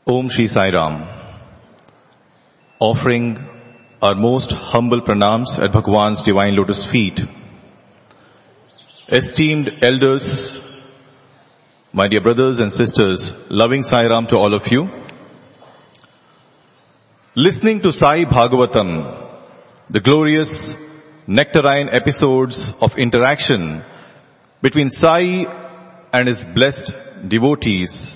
Om Shri Sai Ram. Offering our most humble pranams at Bhagwan's divine lotus feet. Esteemed elders, my dear brothers and sisters, loving Sai Ram to all of you. Listening to Sai Bhagavatam, the glorious nectarine episodes of interaction between Sai and his blessed devotees,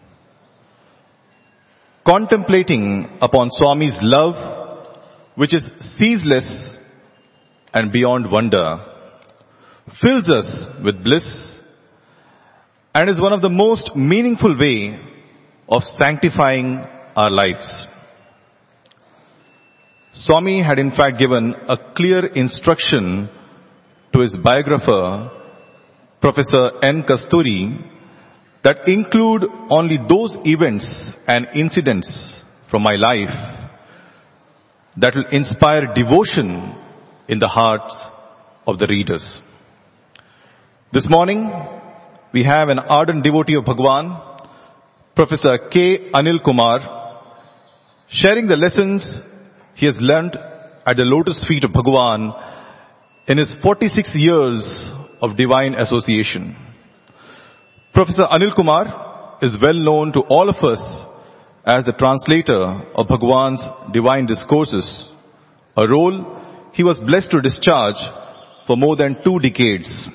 contemplating upon Swami's love, which is ceaseless and beyond wonder, fills us with bliss and is one of the most meaningful way of sanctifying our lives. Swami had in fact given a clear instruction to his biographer, Professor N. Kasturi, that include only those events and incidents from my life that will inspire devotion in the hearts of the readers. This morning, we have an ardent devotee of Bhagwan, Professor K. Anil Kumar, sharing the lessons he has learnt at the lotus feet of Bhagwan in his 46 years of divine association. Professor Anil Kumar is well known to all of us as the translator of Bhagwan's divine discourses, a role he was blessed to discharge for more than 2 decades.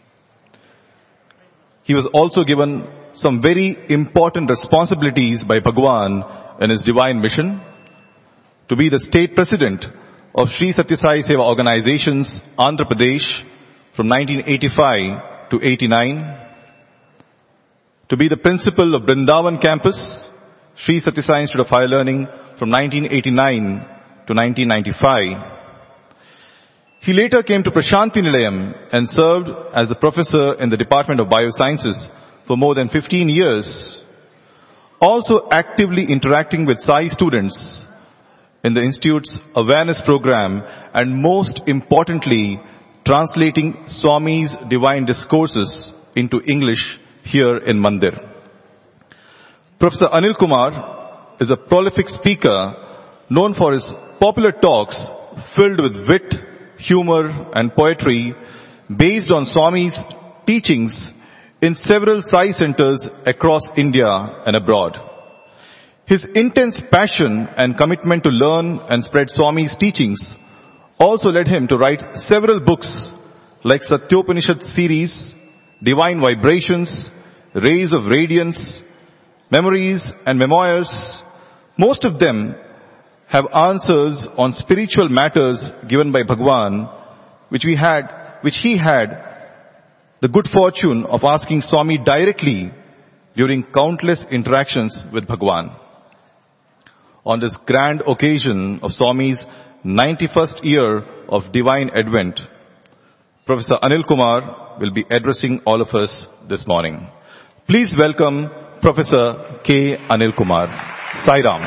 He was also given some very important responsibilities by Bhagwan in his divine mission to be the state president of Sri Satya Sai Seva Organizations, Andhra Pradesh from 1985 to 89, to be the principal of Brindavan campus, Sri Satya Sai Institute of Higher Learning from 1989 to 1995. He later came to Prashanti Nilayam and served as a professor in the Department of Biosciences for more than 15 years, also actively interacting with Sai students in the Institute's awareness program and most importantly, translating Swami's divine discourses into English here in Mandir. Professor Anil Kumar is a prolific speaker known for his popular talks filled with wit, humor and poetry based on Swami's teachings in several Sai centers across India and abroad. His intense passion and commitment to learn and spread Swami's teachings also led him to write several books like Satyopanishad series, Divine Vibrations, Rays of Radiance, Memories and Memoirs. Most of them have answers on spiritual matters given by Bhagwan, which he had the good fortune of asking Swami directly during countless interactions with Bhagwan. On this grand occasion of Swami's 91st year of divine advent, Professor Anil Kumar will be addressing all of us this morning. Please welcome Professor K. Anil Kumar. Sai Ram.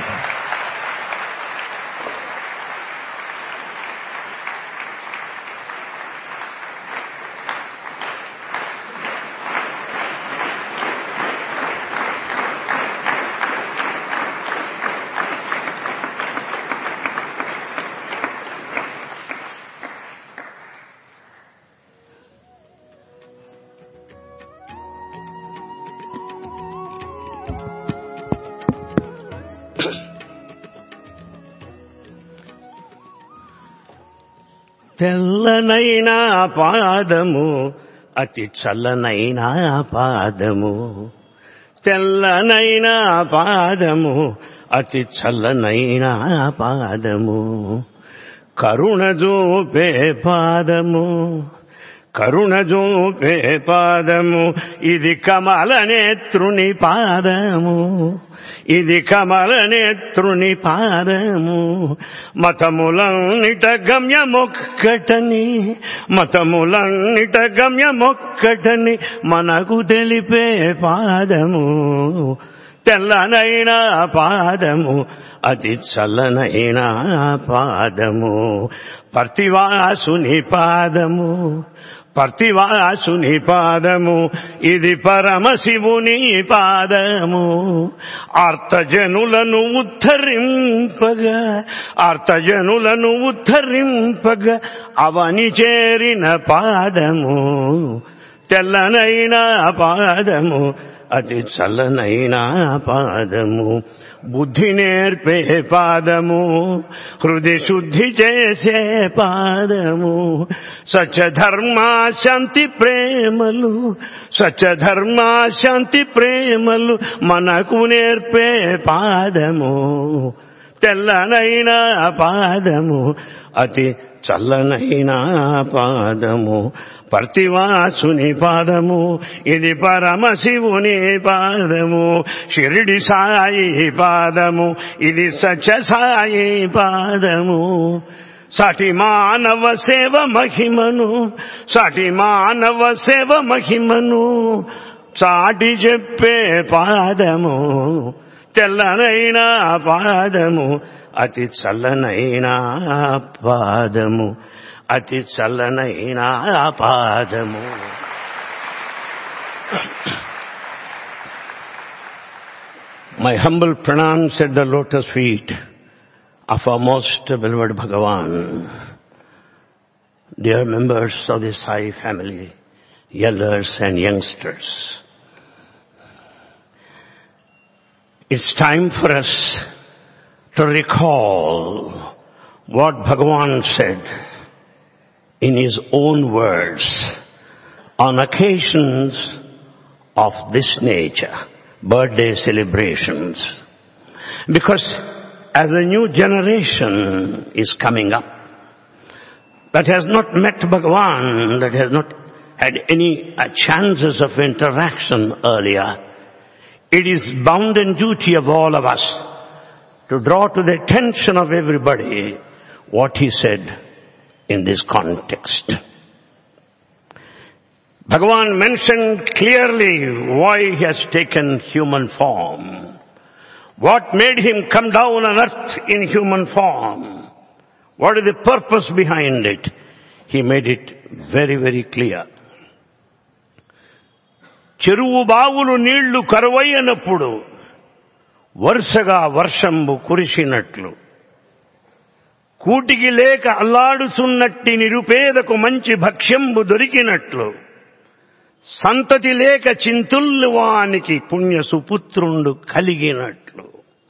తెల్లనైనా పాదము అతి చల్లనైనా పాదము, తెల్లనైనా పాదము అతి చల్లనైనా పాదము, కరుణ చూపే పాదము, కరుణ చూపే పాదము, ఇది కమలనేత్రుని పాదము, ఇది కమలనేత్రుని పాదము. మతములన్నిట గమ్యమొక్కటని, మతములన్నిట గమ్యమొక్కటని మనకు తెలిపే పాదము, తెల్లనైనా పాదము అతి చల్లనైనా పాదము, పర్తివాసుని పాదము, పర్తివాసుని పాదము ఇది పరమశివుని పాదము. ఆర్తజనులను ఉద్ధరింపగా అవని చేరిన పాదము. తెల్లనైన పాదము అతి చల్లనైన పాదము. బుద్ధి నేర్పే పాదము, హృదయ శుద్ధి చేసే పాదము. సత్యధర్మాశాంతి ప్రేమలు మనకు నేర్పే పాదము. తెల్లనైన పాదము అతి చల్లనైన పాదము. పర్తివాసుని పాదము ఇది పరమశివుని పాదము. షిరిడి సాయి పాదము ఇది సత్య సాయి పాదము. సాటి మానవ సేవ మహిమను చాటి చెప్పే పాదము. తెల్లనైన పాదము అతి చల్లనైన పాదము. అతి చల్లనైన పాదము. My humble pranams at the lotus feet of our most beloved Bhagavan. Dear members of the Sai family, elders and youngsters, it's time for us to recall what Bhagavan said in his own words on occasions of this nature, birthday celebrations. Because as a new generation is coming up, that has not met Bhagavan, that has not had any chances of interaction earlier, it is bound and duty of all of us to draw to the attention of everybody what he said in this context. Bhagavan mentioned clearly why he has taken human form. What made him come down on earth in human form? What is the purpose behind it? He made it very, very clear. చెరువు బావులు నీళ్లు కరువైనప్పుడు వరుసగా వర్షంబు కురిసినట్లు, కూటికి లేక అల్లాడుచున్నట్టి నిరుపేదకు మంచి భక్ష్యంబు దొరికినట్లు, సంతతి లేక చింతుల్లు వానికి పుణ్య సుపుత్రుండు కలిగినట్లు,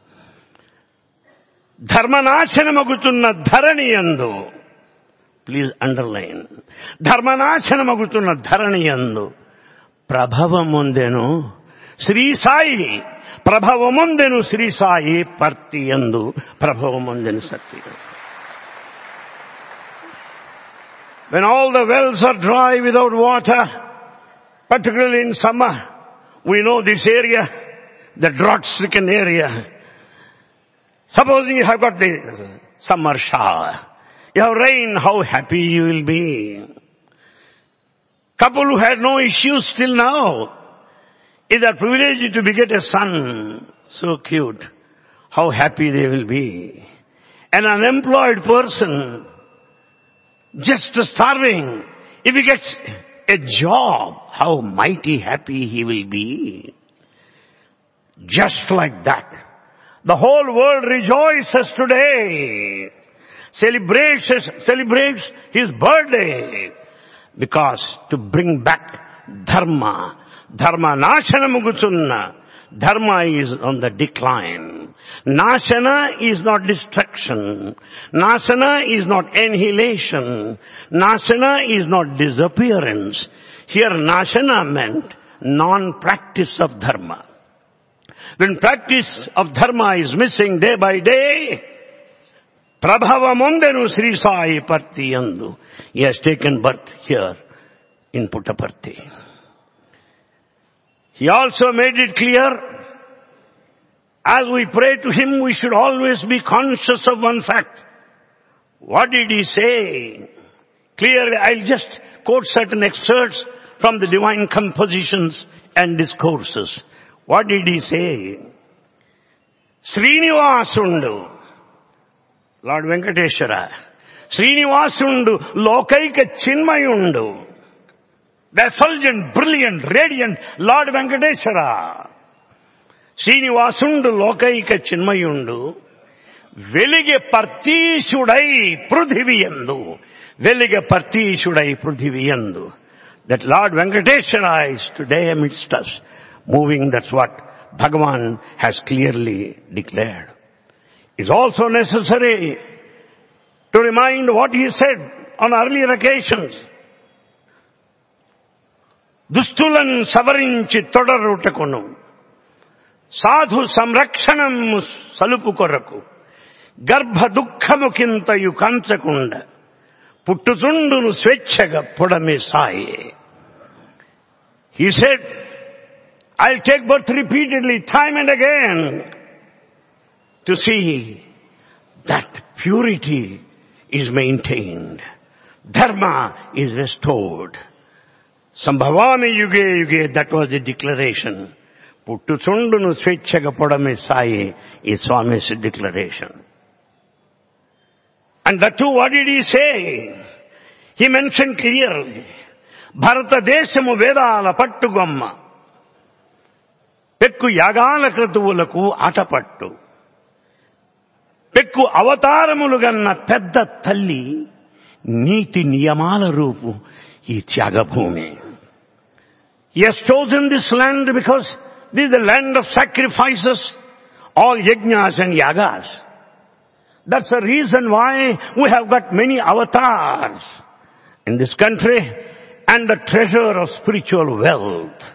ధర్మనాశనమగుతున్న ధరణి యందు, ప్లీజ్ అండర్లైన్, ధర్మనాశనమగుతున్న ధరణి యందు ప్రభవముందెను శ్రీ సాయి, ప్రభవముందెను శ్రీ సాయి పర్తి యందు ప్రభవముందెను Satti. When all the wells are dry without water, particularly in summer, we know this area, the drought-stricken area. Supposing you have got the summer shower, you have rain, how happy you will be. Couple who had no issues till now, is a privilege to beget a son, so cute, how happy they will be. An unemployed person, just starving, if he gets a job, how mighty happy he will be. Just like that, the whole world rejoices today, celebrates his birthday, because to bring back dharma. Dharma nashanamugutunna. Dharma is on the decline. Nashana is not destruction. Nashana is not annihilation. Nashana is not disappearance. Here nashana meant non-practice of dharma. When practice of dharma is missing day by day, Prabhavamundenu Sri Sai Parthi Yandu. He has taken birth here in Puttaparthi. He also made it clear, as we pray to him, we should always be conscious of one fact. What did he say? Clearly, I'll just quote certain excerpts from the divine compositions and discourses. What did he say? Srinivasundu, Lord Venkateshwara, Srinivasundu, Lokaika Chinmayundu. the effulgent, brilliant, radiant Lord Venkateshwara. Srinivasundu lokaika chinmayundu, velige partisudai prudhiviyandu, velige partisudai prudhiviyandu. That Lord Venkateshwara is today amidst us, moving. That's what Bhagavan has clearly declared. It's also necessary to remind what he said on earlier occasions. Dustulan savarinchi todarutakunu, sadhu samrakshanam salupu koraku, garbha dukkhamukintayu kanchakunda, puttutundunu swechchaga podame saye. He said, I'll take birth repeatedly, time and again, to see that purity is maintained, dharma is restored. Sambhavami yuge yuge, that was the declaration. Puttu chundunu swechchaga podame saye is Swami's declaration. And that too, what did he say? He mentioned clearly, Bharata deshamu vedala pattu gomma, pekku yagala kratuvuలకు Athapaththu, పెక్కు అవతారములుగన్న పెద్ద తల్లి నీతి నియమాల రూపు ఈ Thyagabhoomi. He has chosen this land because this is the land of sacrifices, all yajnas and yagas. That's the reason why we have got many avatars in this country and the treasure of spiritual wealth.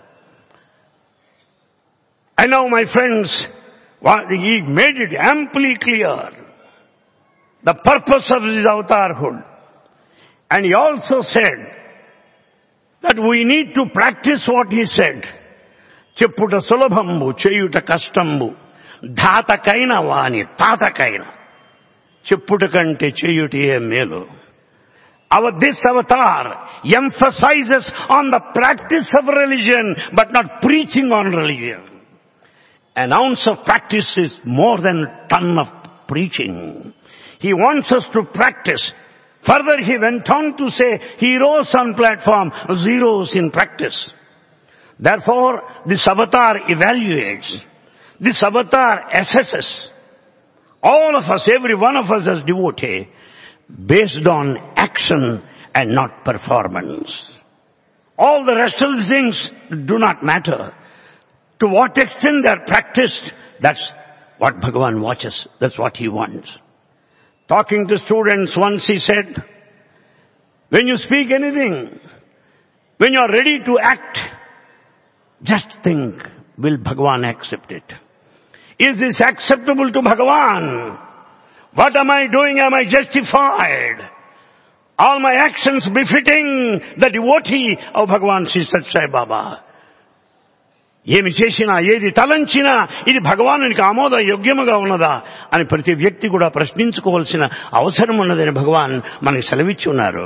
And now, my friends, he made it amply clear, the purpose of his avatarhood. And he also said that we need to practice what he said. Chepputa sulabhambu, cheyuta kastambu, dhatakaina vani, tatakaina. Chepputa kante cheyutiye melu. This avatar emphasizes on the practice of religion, but not preaching on religion. An ounce of practice is more than a ton of preaching. He wants us to practice. Further, he went on to say, heroes on platform, zeros in practice. Therefore, this avatar evaluates. This avatar assesses. All of us, every one of us as devotee, based on action and not performance. All the rest of the things do not matter. To what extent they are practiced, that's what Bhagavan watches. That's what he wants. Talking to students once, he said, when you speak anything, when you are ready to act, just think, will Bhagavan accept it? Is this acceptable to Bhagavan? What am I doing? Am I justified? All my actions befitting the devotee of Bhagavan Sri Sathya Sai Baba? ఏమి చేసినా, ఏది తలంచినా ఇది భగవానునికి ఆమోద యోగ్యముగా ఉన్నదా అని ప్రతి వ్యక్తి కూడా ప్రశ్నించుకోవాల్సిన అవసరం ఉన్నదని భగవాన్ మనకి సెలవిచ్చి ఉన్నారు.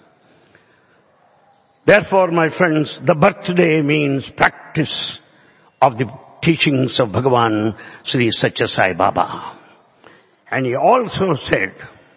Therefore, my friends, the birthday means practice of the teachings of Bhagavan Sri Sathya Sai Baba. And he also said,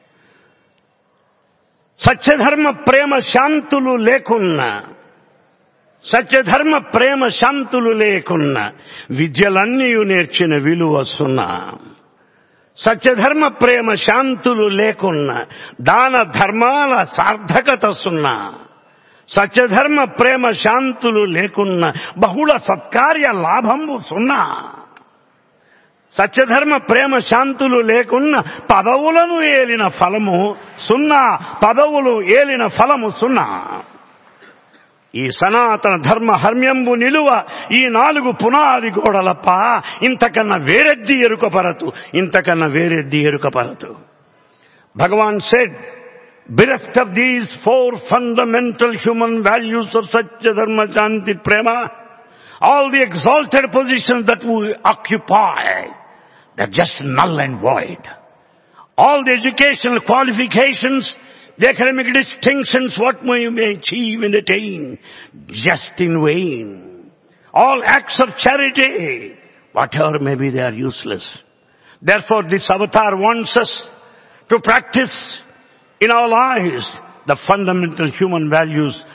Satya Dharma Prema Shantulu Lekunna, సత్యధర్మ ప్రేమ శాంతులు లేకున్న విద్యలన్నీయు నేర్చిన విలువ సున్నా. సత్యధర్మ ప్రేమ శాంతులు లేకున్న దాన ధర్మాల సార్థకత సున్నా. సత్యధర్మ ప్రేమ శాంతులు లేకున్న బహుళ సత్కార్య లాభంబు సున్నా. సత్యధర్మ ప్రేమ శాంతులు లేకున్న పదవులను ఏలిన ఫలము సున్నా. పదవులు ఏలిన ఫలము సున్నా. ఈ సనాతన ధర్మ హర్మ్యంబు నిలువ ఈ 4 పునాది గోడలప్ప ఇంతకన్నా వేరెద్ది ఎరుకపరతు, ఇంతకన్నా వేరెద్ది ఎరుకపరతు. Bhagavan said, bereft of these 4 fundamental human values of Satya Dharma Shanti Prema, all the exalted positions that we occupy, they're just null and void. All the educational qualifications, the academic distinctions, what we may achieve and attain, just in vain. All acts of charity, whatever may be, they are useless. Therefore, this avatar wants us to practice in our lives the fundamental human values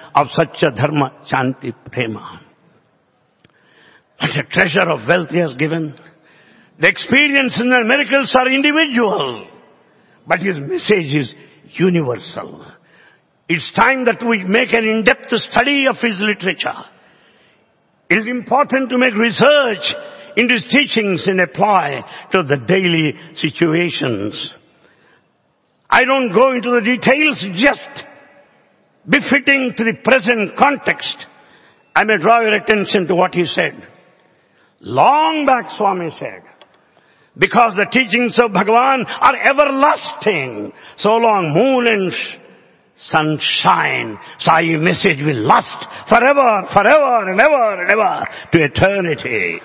of Satya, Dharma, Shanti, Prema. What a treasure of wealth he has given. The experiences and miracles are individual, but his message is universal. It's time that we make an in-depth study of his literature. It is important to make research into his teachings and apply to the daily situations. I don't go into the details, just befitting to the present context. I may draw your attention to what he said. Long back, Swami said, because the teachings of Bhagavan are everlasting. So long moon and sun shine, Sai message will last forever, forever and ever and ever to eternity.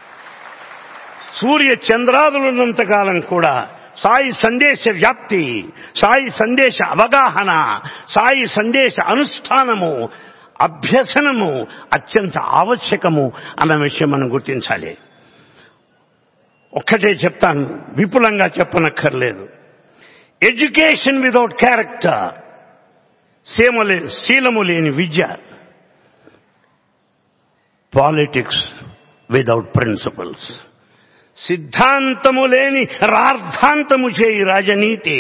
Surya Chandradulananta kalam kuda Sai Sandesha Vyapti, Sai Sandesha Avagahana, Sai Sandesha Anusthanamu, Abhyasanamu, Atyanta Avachakamu అన్న విషయం మనం గుర్తించాలి. ఒక్కటే చెప్తాను, విపులంగా చెప్పనక్కర్లేదు. Education without character, శీలము లేని విద్య. Politics without principles, సిద్ధాంతము లేని రార్థాంతము చేయి రాజనీతి.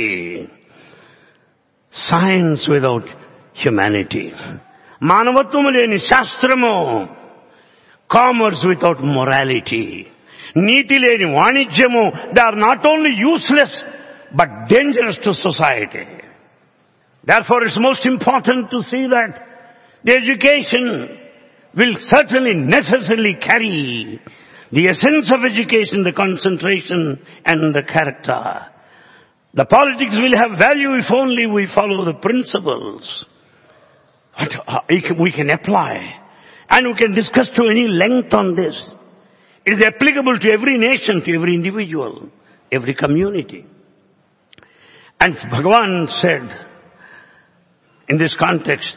సైన్స్ వితౌట్ హ్యుమానిటీ, మానవత్వము లేని శాస్త్రము. కామర్స్ వితౌట్ మొరాలిటీ, నీతి లేని వాణిజ్యము. They are not only useless but dangerous to society. Therefore, it's most important to see that the education will certainly necessarily carry the essence of education, the concentration and the character. The politics will have value if only we follow the principles. We can apply and we can discuss to any length on this. It is applicable to every nation, to every individual, every community. And Bhagavan said in this context,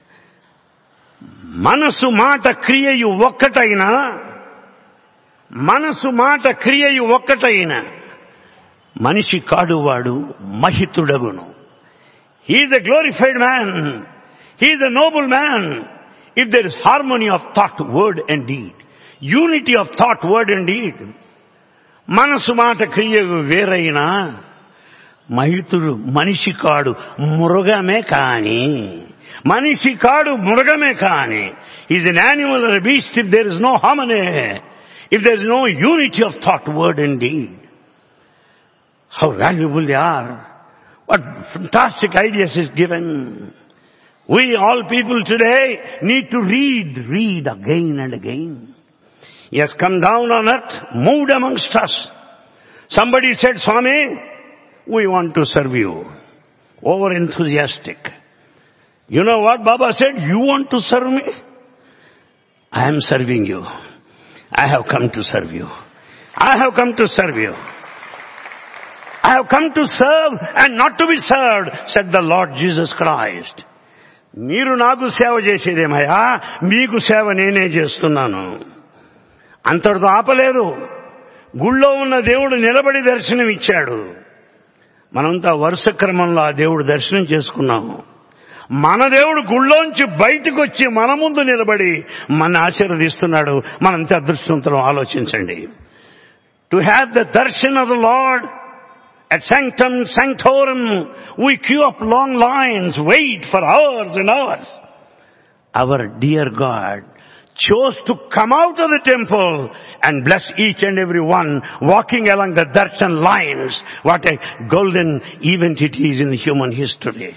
Manasu Mata Kriyayu Vakkataina, Manasu Mata Kriyayu Vakkataina, Manishi Kaduvadu Mahitudagunu. He is a glorified man. He is a noble man. If there is harmony of thought, word and deed, unity of thought, word and deed, Manasu Mata Kriyayu Veraina, మహితుడు మనిషి కాడు మృగమే కాని, మనిషి కాడు మృగమే కాని. He's an animal or a beast if there is no harmony, if there is no unity of thought, word and deed. How valuable they are. What fantastic ideas is given. We all people today need to read again and again. He has come down on earth, moved amongst us. Somebody said, Swami, we want to serve you. Over enthusiastic. You know what Baba said? You want to serve me? I am serving you. I have come to serve you. I have come to serve you. I have come to serve and not to be served, said the Lord Jesus Christ. మీరు నాకు సేవ చేసేదేమయ్యా, మీకు సేవ నేనే చేస్తున్నాను. అంతటితో ఆపలేదు. గుళ్ళో ఉన్న దేవుడు నిలబడి దర్శనం ఇచ్చాడు. మనంతా వరుస క్రమంలో ఆ దేవుడు దర్శనం చేసుకున్నాము. మన దేవుడు గుళ్ళోంచి బయటకు వచ్చి మన ముందు నిలబడి మన ఆశీర్వదిస్తున్నాడు. మనంత అదృష్టవంతులం ఆలోచించండి. To have the darshan of the lord at sanctum sanctorum, we queue up long lines, wait for hours and hours. Our dear God chose to come out of the temple and bless each and every one walking along the darshan lines. What a golden event it is in human history.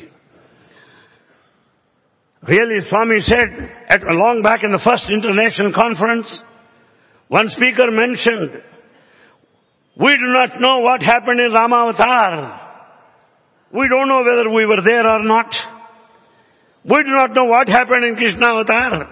Really, Swami said long back in the first international conference, one speaker mentioned, we do not know what happened in Ramavatar. We don't know whether we were there or not. We do not know what happened in Krishna Avatar.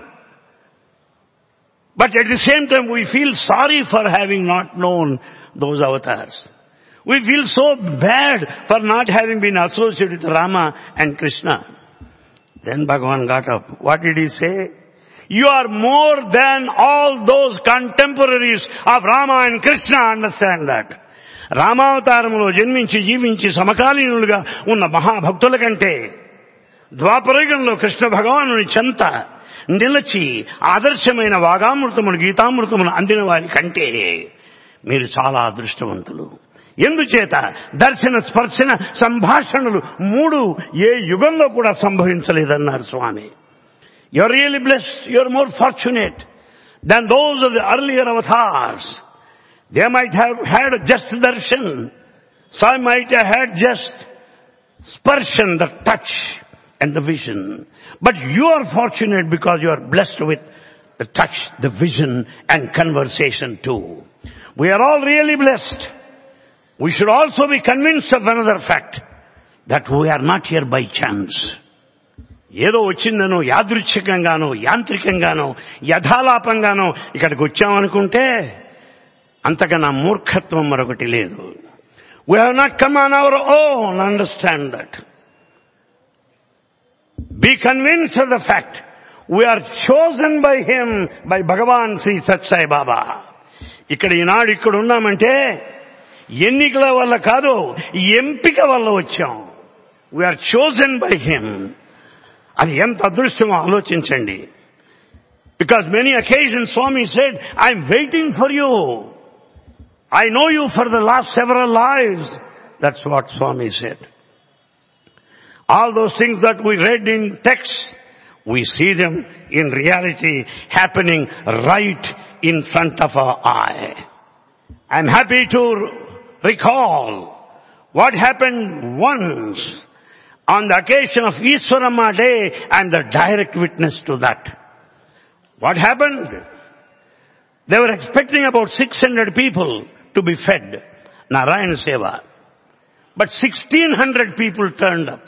But at the same time, we feel sorry for having not known those avatars. We feel so bad for not having been associated with Rama and Krishna. Then Bhagavan got up. What did he say? You are more than all those contemporaries of Rama and Krishna. Understand that. రామావతారములో జన్మించి జీవించి సమకాలీనులుగా ఉన్న మహాభక్తుల కంటే, ద్వాపరయుగంలో కృష్ణ భగవానుని చెంత నిలచి ఆదర్శమైన వాగామృతమును గీతామృతమును అందిన వారి కంటే మీరు చాలా అదృష్టవంతులు. ఎందుచేత దర్శన స్పర్శన సంభాషణలు 3 ఏ యుగంలో కూడా సంభవించలేదన్నారు స్వామి. You are really blessed, you are more fortunate than those of the earlier avatars. They might have had just darshan, some might have had just sparshan, the touch and the vision. But you are fortunate because you are blessed with the touch, the vision and conversation too. We are all really blessed. We should also be convinced of another fact, that we are not here by chance. ఏదో వచ్చిందనో యాదృచ్ఛికంగానో యాంత్రికంగానో యథాలాపంగానో ఇక్కడికి వచ్చామనుకుంటే అంతకన్నా మూర్ఖత్వం మరొకటి లేదు. We have not come on our own, understand that. Be convinced of the fact, we are chosen by him, by Bhagavan Sri Sathya Sai Baba. ఇక్కడ ఈనాడు ఇక్కడ ఉన్నామంటే ఎన్నికల వల్ల కాదు, ఎంపిక వల్ల వచ్చాం. We are chosen by him. అది ఎంత అదృష్టమో ఆలోచించండి. Because many occasions Swami said, I am waiting for you. I know you for the last several lives. That's what Swami said. All those things that we read in text, we see them in reality happening right in front of our eye. I am happy to recall what happened once. On the occasion of Ishwaramma Day, I am the direct witness to that. What happened? They were expecting about 600 people to be fed Narayana Seva. But 1600 people turned up.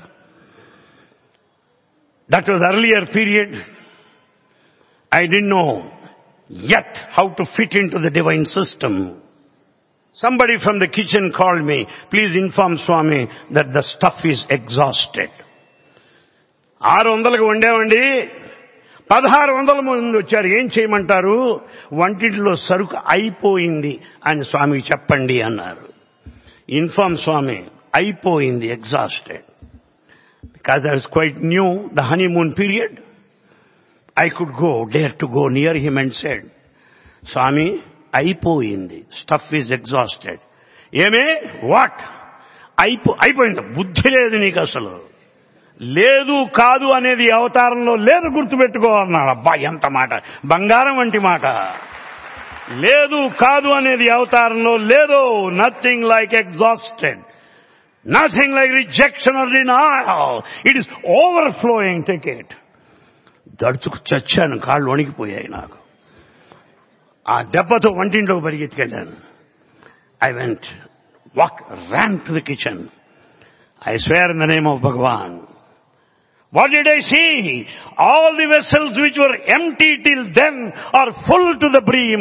That was earlier period. I didn't know yet how to fit into the divine system. Somebody from the kitchen called me, please inform Swami that the stuff is exhausted. 600కు వండామండి, 1600 మంది వచ్చారు, ఏం చేయమంటారు? వంటింట్లో సరుకు అయిపోయింది అని స్వామికి చెప్పండి అన్నారు. ఇన్ఫార్మ్ స్వామి, అయిపోయింది, exhausted. Because I was quite new, the honeymoon period, I could dare to go near him and said, Swami, అయిపోయింది, స్టఫ్ ఈజ్ ఎగ్జాస్టెడ్. ఏమే, వాట్? అయిపోయింది, బుద్ధి లేదు నీకు అసలు. లేదు కాదు అనేది అవతారంలో లేదు, గుర్తుపెట్టుకో అన్నాడు. అబ్బా, ఎంత మాట, బంగారం వంటి మాట. లేదు కాదు అనేది అవతారంలో లేదు. Nothing like exhausted, nothing like rejection or denial. It is overflowing. Take it. దడుచుకు చచ్చాను, కాళ్ళు వణికిపోయాయి నాకు. ఆ దెబ్బతో వంటింట్లోకి పరిగెత్తుకెళ్ళాను. I ran to the kitchen. I swear in the name of Bhagavan. What did I see? All the vessels which were empty till then are full to the brim,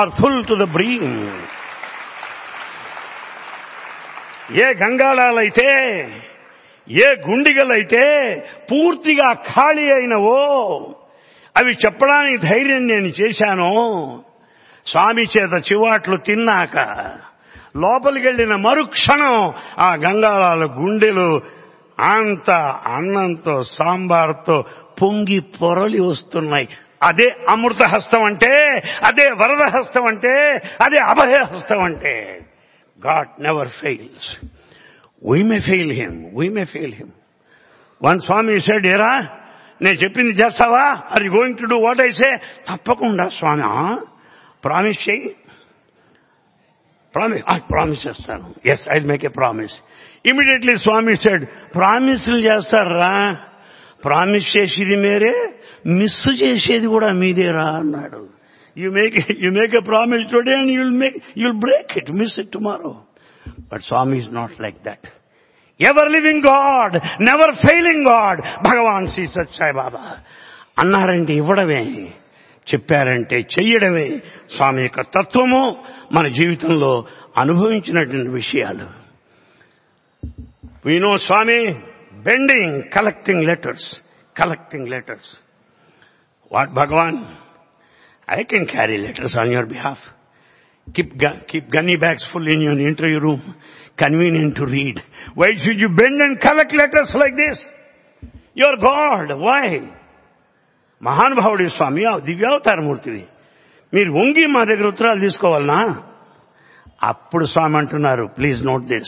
ఏ గంగాళాలైతే, ఏ గుండిగలైతే పూర్తిగా ఖాళీ అయినవో అవి చెప్పడానికి ధైర్యం నేను చేశాను. స్వామి చేత చివాట్లు తిన్నాక లోపలికి వెళ్ళిన మరుక్షణం ఆ గంగాళాల గుండెలు అంత అన్నంతో సాంబార్తో పొంగి పొరలి వస్తున్నాయి. అదే అమృత హస్తం అంటే, అదే వరద హస్తం అంటే, అదే అభయ హస్తం అంటే. God never fails. We may fail him. One Swami said, ఎరా నేను చెప్పింది చేస్తావా? Are you going to do what I say? తప్పకుండా స్వామి. ప్రామిస్ చేయి. ప్రామిస్ చేస్తాను. Yes, I'll make a promise. Immediately Swami said, ప్రామిస్లు చేస్తారా? ప్రామిస్ చేసేది మీరే, మిస్ చేసేది కూడా మీదేరా అన్నాడు. You make a promise today and you'll break it, miss it tomorrow. But Swami is not like that. Ever living God, never failing God, Bhagavan Sri Sathya Sai Baba. అన్నారంటే ఇవ్వడమే, చెప్పారంటే చెయ్యడమే స్వామి యొక్క తత్వము. మన జీవితంలో అనుభవించినటువంటి విషయాలు. We know Swami bending, collecting letters. What Bhagavan? I can carry letters on your behalf. Keep gunny bags full in your interview room, convenient to read. Why should you bend and collect letters like this? You're God. Why? మహానుభావుడి స్వామి, దివ్యావతారమూర్తివి, మీరు వంగి మా దగ్గర ఉత్తరాలు తీసుకోవాలనా? అప్పుడు స్వామి అంటున్నారు, please note this,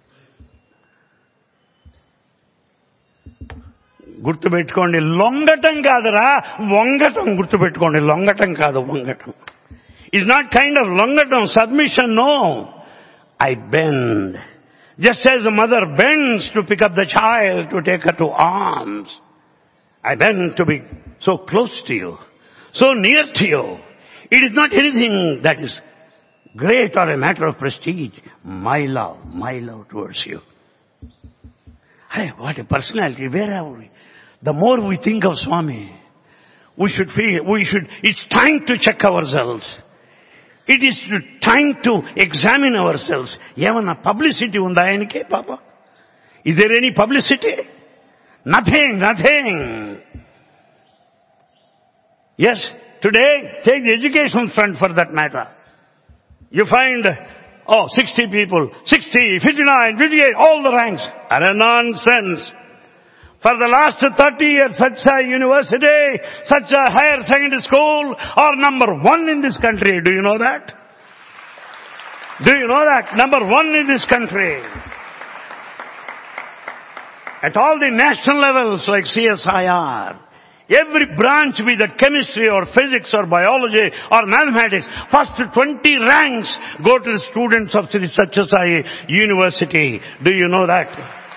గుర్తుపెట్టుకోండి, లొంగటం కాదురా వంగటం. గుర్తుపెట్టుకోండి, లొంగటం కాదు, వంగటం. ఇట్స్ నాట్ కైండ్ ఆఫ్ లొంగటం, submission. No, I bend. Just as a mother bends to pick up the child to take her to arms, I bend to be so close to you, so near to you. It is not anything that is great or a matter of prestige. My love towards you. Hey, what a personality. Where are we? The more we think of Swami, it's time to check ourselves. It is time to examine ourselves. Yevana publicity unda ayanike papa? Is there any publicity? Nothing. Yes, today, take the education front for that matter. You find, 60 people, 60, 59, 58, all the ranks. Are nonsense. For the last 30 years, Satsai University, Satsai Higher Secondary School are number 1 in this country. Do you know that? Do you know that? Number 1 in this country. At all the national levels like CSIR, every branch, be that chemistry or physics or biology or mathematics, first 20 ranks go to the students of Sri Sathya Sai University. Do you know that?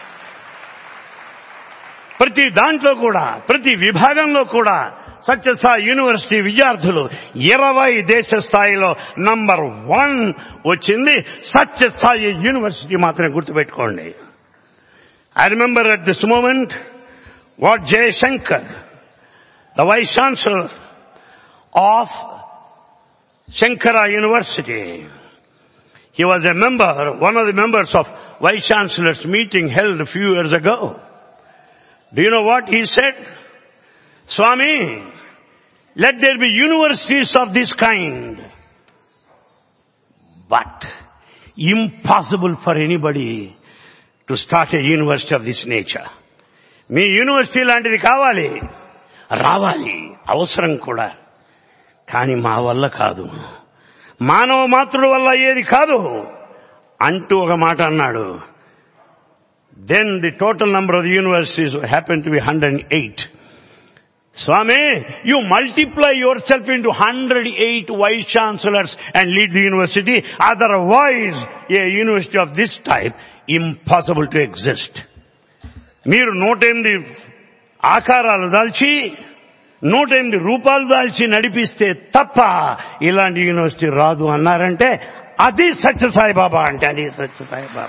ప్రతి దాంట్లో కూడా, ప్రతి విభాగంలో కూడా Sathya Sai university విద్యార్థులు 20 దేశ స్థాయిలో number 1 వచ్చింది సత్యసాయి యూనివర్సిటీ మాత్రమే. గుర్తుపెట్టుకోండి. I remember at this moment what Jayashankar, the Vice Chancellor of Shankara University, he was a member, one of the members of Vice Chancellor's meeting held a few years ago. Do you know what he said? Swami, let there be universities of this kind, but impossible for anybody to start a university of this nature. మీ university లాంటిది కావాలి, రావాలి, అవసరం కూడా. కానీ మా వల్ల కాదు, మానవ మాతృల వల్ల ఏది కాదు అంటూ ఒక మాట అన్నాడు. Then the total number of the universities happened to be 108. Swami, you multiply yourself into 108 vice chancellors and lead the university. Otherwise, a university of this type, impossible to exist. మీరు 108 ఆకారాలు దాల్చి 108 రూపాలు దాల్చి నడిపిస్తే తప్ప ఇలాంటి యూనివర్సిటీ రాదు అన్నారంటే అది సత్య సాయిబాబా. అంటే అది సత్య Saibaba.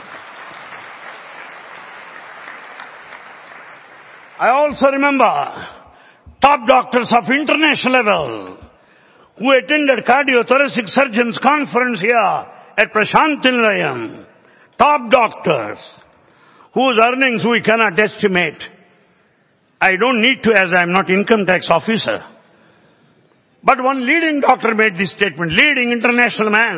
I also remember top doctors of international level who attended cardiothoracic surgeons conference here at Prashanti Nilayam. Top doctors whose earnings we cannot estimate. I don't need to, as I am not income tax officer. But one leading doctor made this statement, leading international man,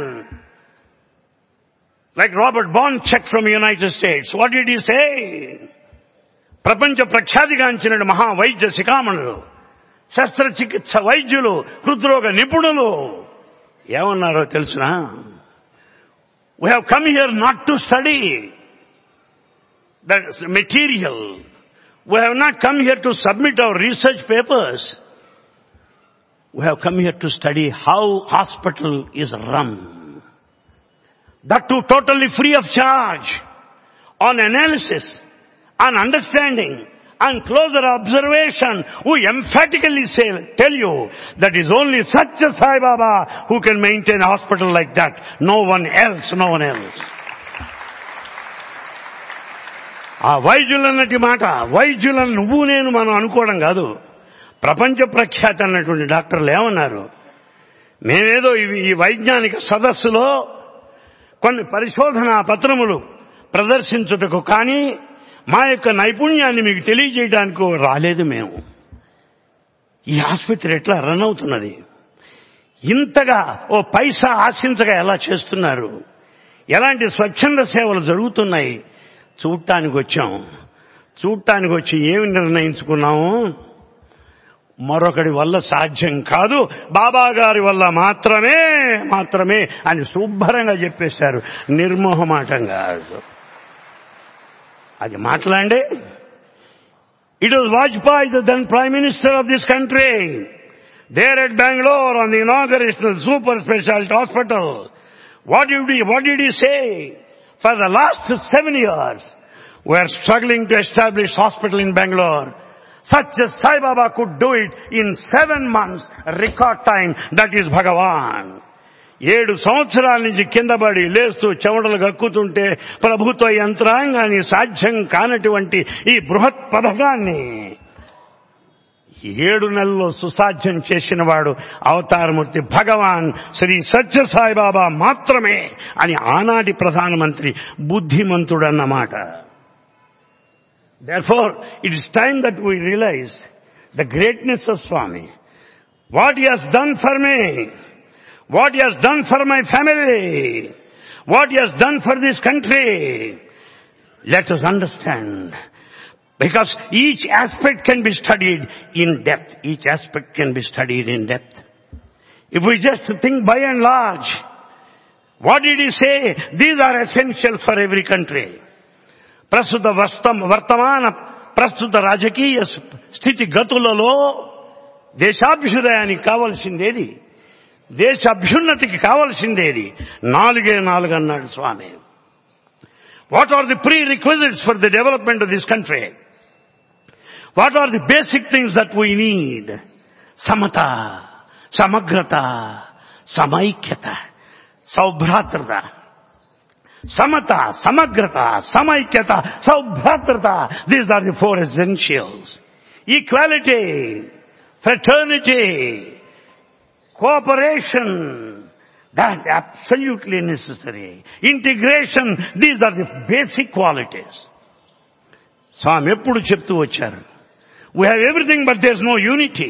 like Robert Boncheck from the United States. What did he say? ప్రపంచ ప్రఖ్యాతిగాంచిన మహావైద్య శిఖామణులు, శస్త్రచికిత్స వైద్యులు, హృద్రోగ నిపుణులు ఏమన్నారో తెలుసునా? We have come here not to study that material. We have not come here to submit our research papers. We have come here to study how hospital is run. That too totally free of charge, on analysis, on understanding, on closer observation. We emphatically tell you that is only Satya Sai Baba who can maintain a hospital like that. No one else. ఆ వైద్యులన్నటి మాట, వైద్యులను నువ్వు నేను మనం అనుకోవడం కాదు. ప్రపంచ ప్రఖ్యాతి అన్నటువంటి డాక్టర్లు ఏమన్నారు? మేమేదో ఈ వైజ్ఞానిక సదస్సులో కొన్ని పరిశోధనా పత్రములు ప్రదర్శించుటకు కానీ మా యొక్క నైపుణ్యాన్ని మీకు తెలియజేయడానికి రాలేదు మేము. ఈ ఆసుపత్రి ఎట్లా రన్ అవుతున్నది, ఇంతగా ఓ పైసా ఆశించగా ఎలా చేస్తున్నారు, ఎలాంటి స్వచ్ఛంద సేవలు జరుగుతున్నాయి చూడటానికి వచ్చాం. చూడటానికి వచ్చి ఏమి నిర్ణయించుకున్నాము? మరొకడి వల్ల సాధ్యం కాదు, బాబా గారి వల్ల మాత్రమే అని శుభ్రంగా చెప్పేశారు. నిర్మోహమాటంగా అది మాట్లాడే. It was Vajpayee, the then Prime Minister of this country, there at Bangalore on the inauguration of the Super Specialty Hospital. What did he say? For the last 7 years, we are struggling to establish hospital in Bangalore. Such as Sai Baba could do it in 7 months, record time. That is Bhagavan. 7 సంవత్సరాల నుంచి కిందపడి లేస్తూ చెమటలు గక్కుతుంటే ప్రభుత్వ యంత్రాంగాన్ని సాధ్యం కానటువంటి ఈ బృహత్ పథకాన్ని 7 నెలల్లో సుసాధ్యం చేసిన వాడు అవతారమూర్తి భగవాన్ శ్రీ సత్య సాయిబాబా మాత్రమే అని ఆనాటి ప్రధానమంత్రి బుద్ధిమంతుడన్నమాట. Therefore, it is time that we realize the greatness of Swami. What he has done for me, what he has done for my family, what he has done for this country. Let us understand. Because each aspect can be studied in depth. Each aspect can be studied in depth. If we just think by and large, what did he say? These are essential for every country. ప్రస్తుత వర్తమాన ప్రస్తుత రాజకీయ స్థితి గతులలో దేశాభ్యుదయానికి కావలసిందేది, దేశ అభ్యున్నతికి కావలసిందేది 4 అన్నాడు స్వామి. What are the prerequisites for the development of this country? What are the basic things that we need? Samata, samagrata, samaikyata, saubhratrata. Samata, samagrata, samaikyata, saubhratrata. These are the 4 essentials. Equality, fraternity, cooperation, that is absolutely necessary. Integration, these are the basic qualities. Swami eppudu cheptu vacharu. We have everything but there is no unity.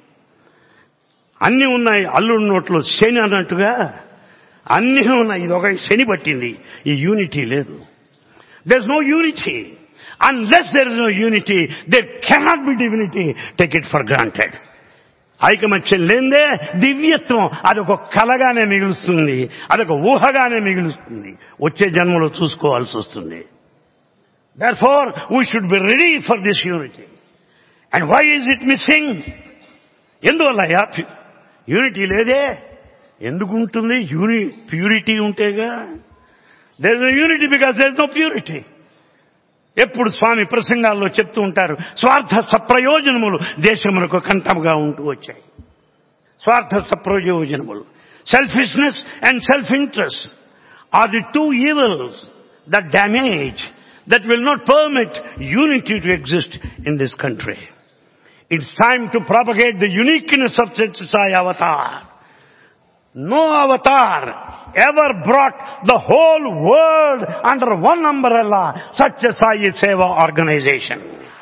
Anni unnai alludu notlo sheni annattuga అన్నీ ఉన్నాయి, ఇది ఒక శని పట్టింది, ఈ unity లేదు. There is no unity. Unless there is no unity, there cannot be divinity. Take it for granted. ఐకమత్యం లేదే దివ్యత్వం అదొక కలగానే మిగులుస్తుంది, అదొక ఊహగానే మిగులుస్తుంది, వచ్చే జన్మలో చూసుకోవాల్సి వస్తుంది. Therefore, we should be ready for this unity. And why is it missing? ఎందువల్ల యూనిటీ లేదే? ఎందుకు ఉంటుంది? ప్యూరిటీ ఉంటేగా. There is no unity because there is no purity. ఎప్పుడు స్వామి ప్రసంగాల్లో చెప్తూ ఉంటారు, స్వార్థ సప్రయోజనములు దేశములకు కంఠముగా ఉంటూ వచ్చాయి. స్వార్థ సప్రయోజనములు, selfishness and self interest are the 2 evils that damage, that will not permit unity to exist in this country. It's time to propagate the uniqueness of Satya Sai avatar. No avatar ever brought the whole world under one umbrella, Satya Sai Seva organization.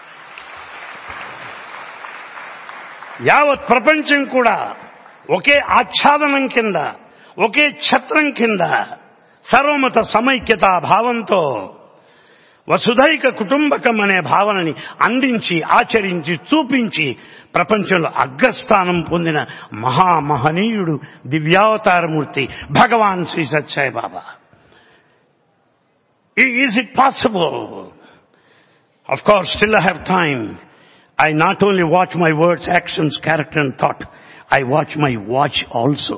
యావత్ ప్రపంచం కూడా ఒకే ఆచ్ఛాదనం కింద, ఒకే ఛత్రం కింద సర్వమత సమైక్యతా భావంతో వసుధైక కుటుంబకం అనే భావనని అందించి, ఆచరించి, చూపించి ప్రపంచంలో అగ్రస్థానం పొందిన మహామహనీయుడు దివ్యావతారమూర్తి భగవాన్ శ్రీ సత్యసాయి బాబా. Is it possible? Of course, still I have time. I not only watch my words, actions, character and thought, I watch my watch also.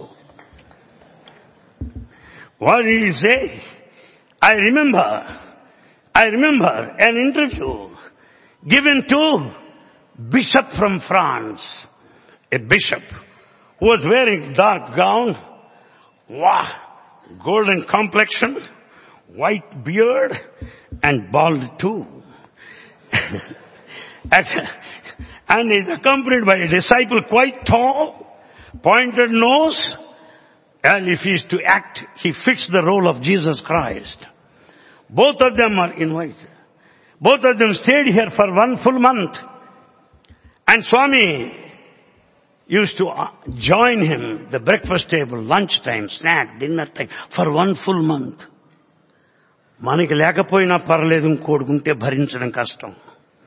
What did he say? I remember an interview given to bishop from France, a bishop who was wearing dark gown, golden complexion, white beard and bald too. And is accompanied by a disciple quite tall, pointed nose, and if he is to act, he fits the role of Jesus Christ. Both of them are invited. Both of them stayed here for 1 full month. And Swami used to join him, the breakfast table, lunch time, snack, dinner time, for 1 full month. మనకి లేకపోయినా పర్లేదు, కోడుకుంటే భరించడం కష్టం.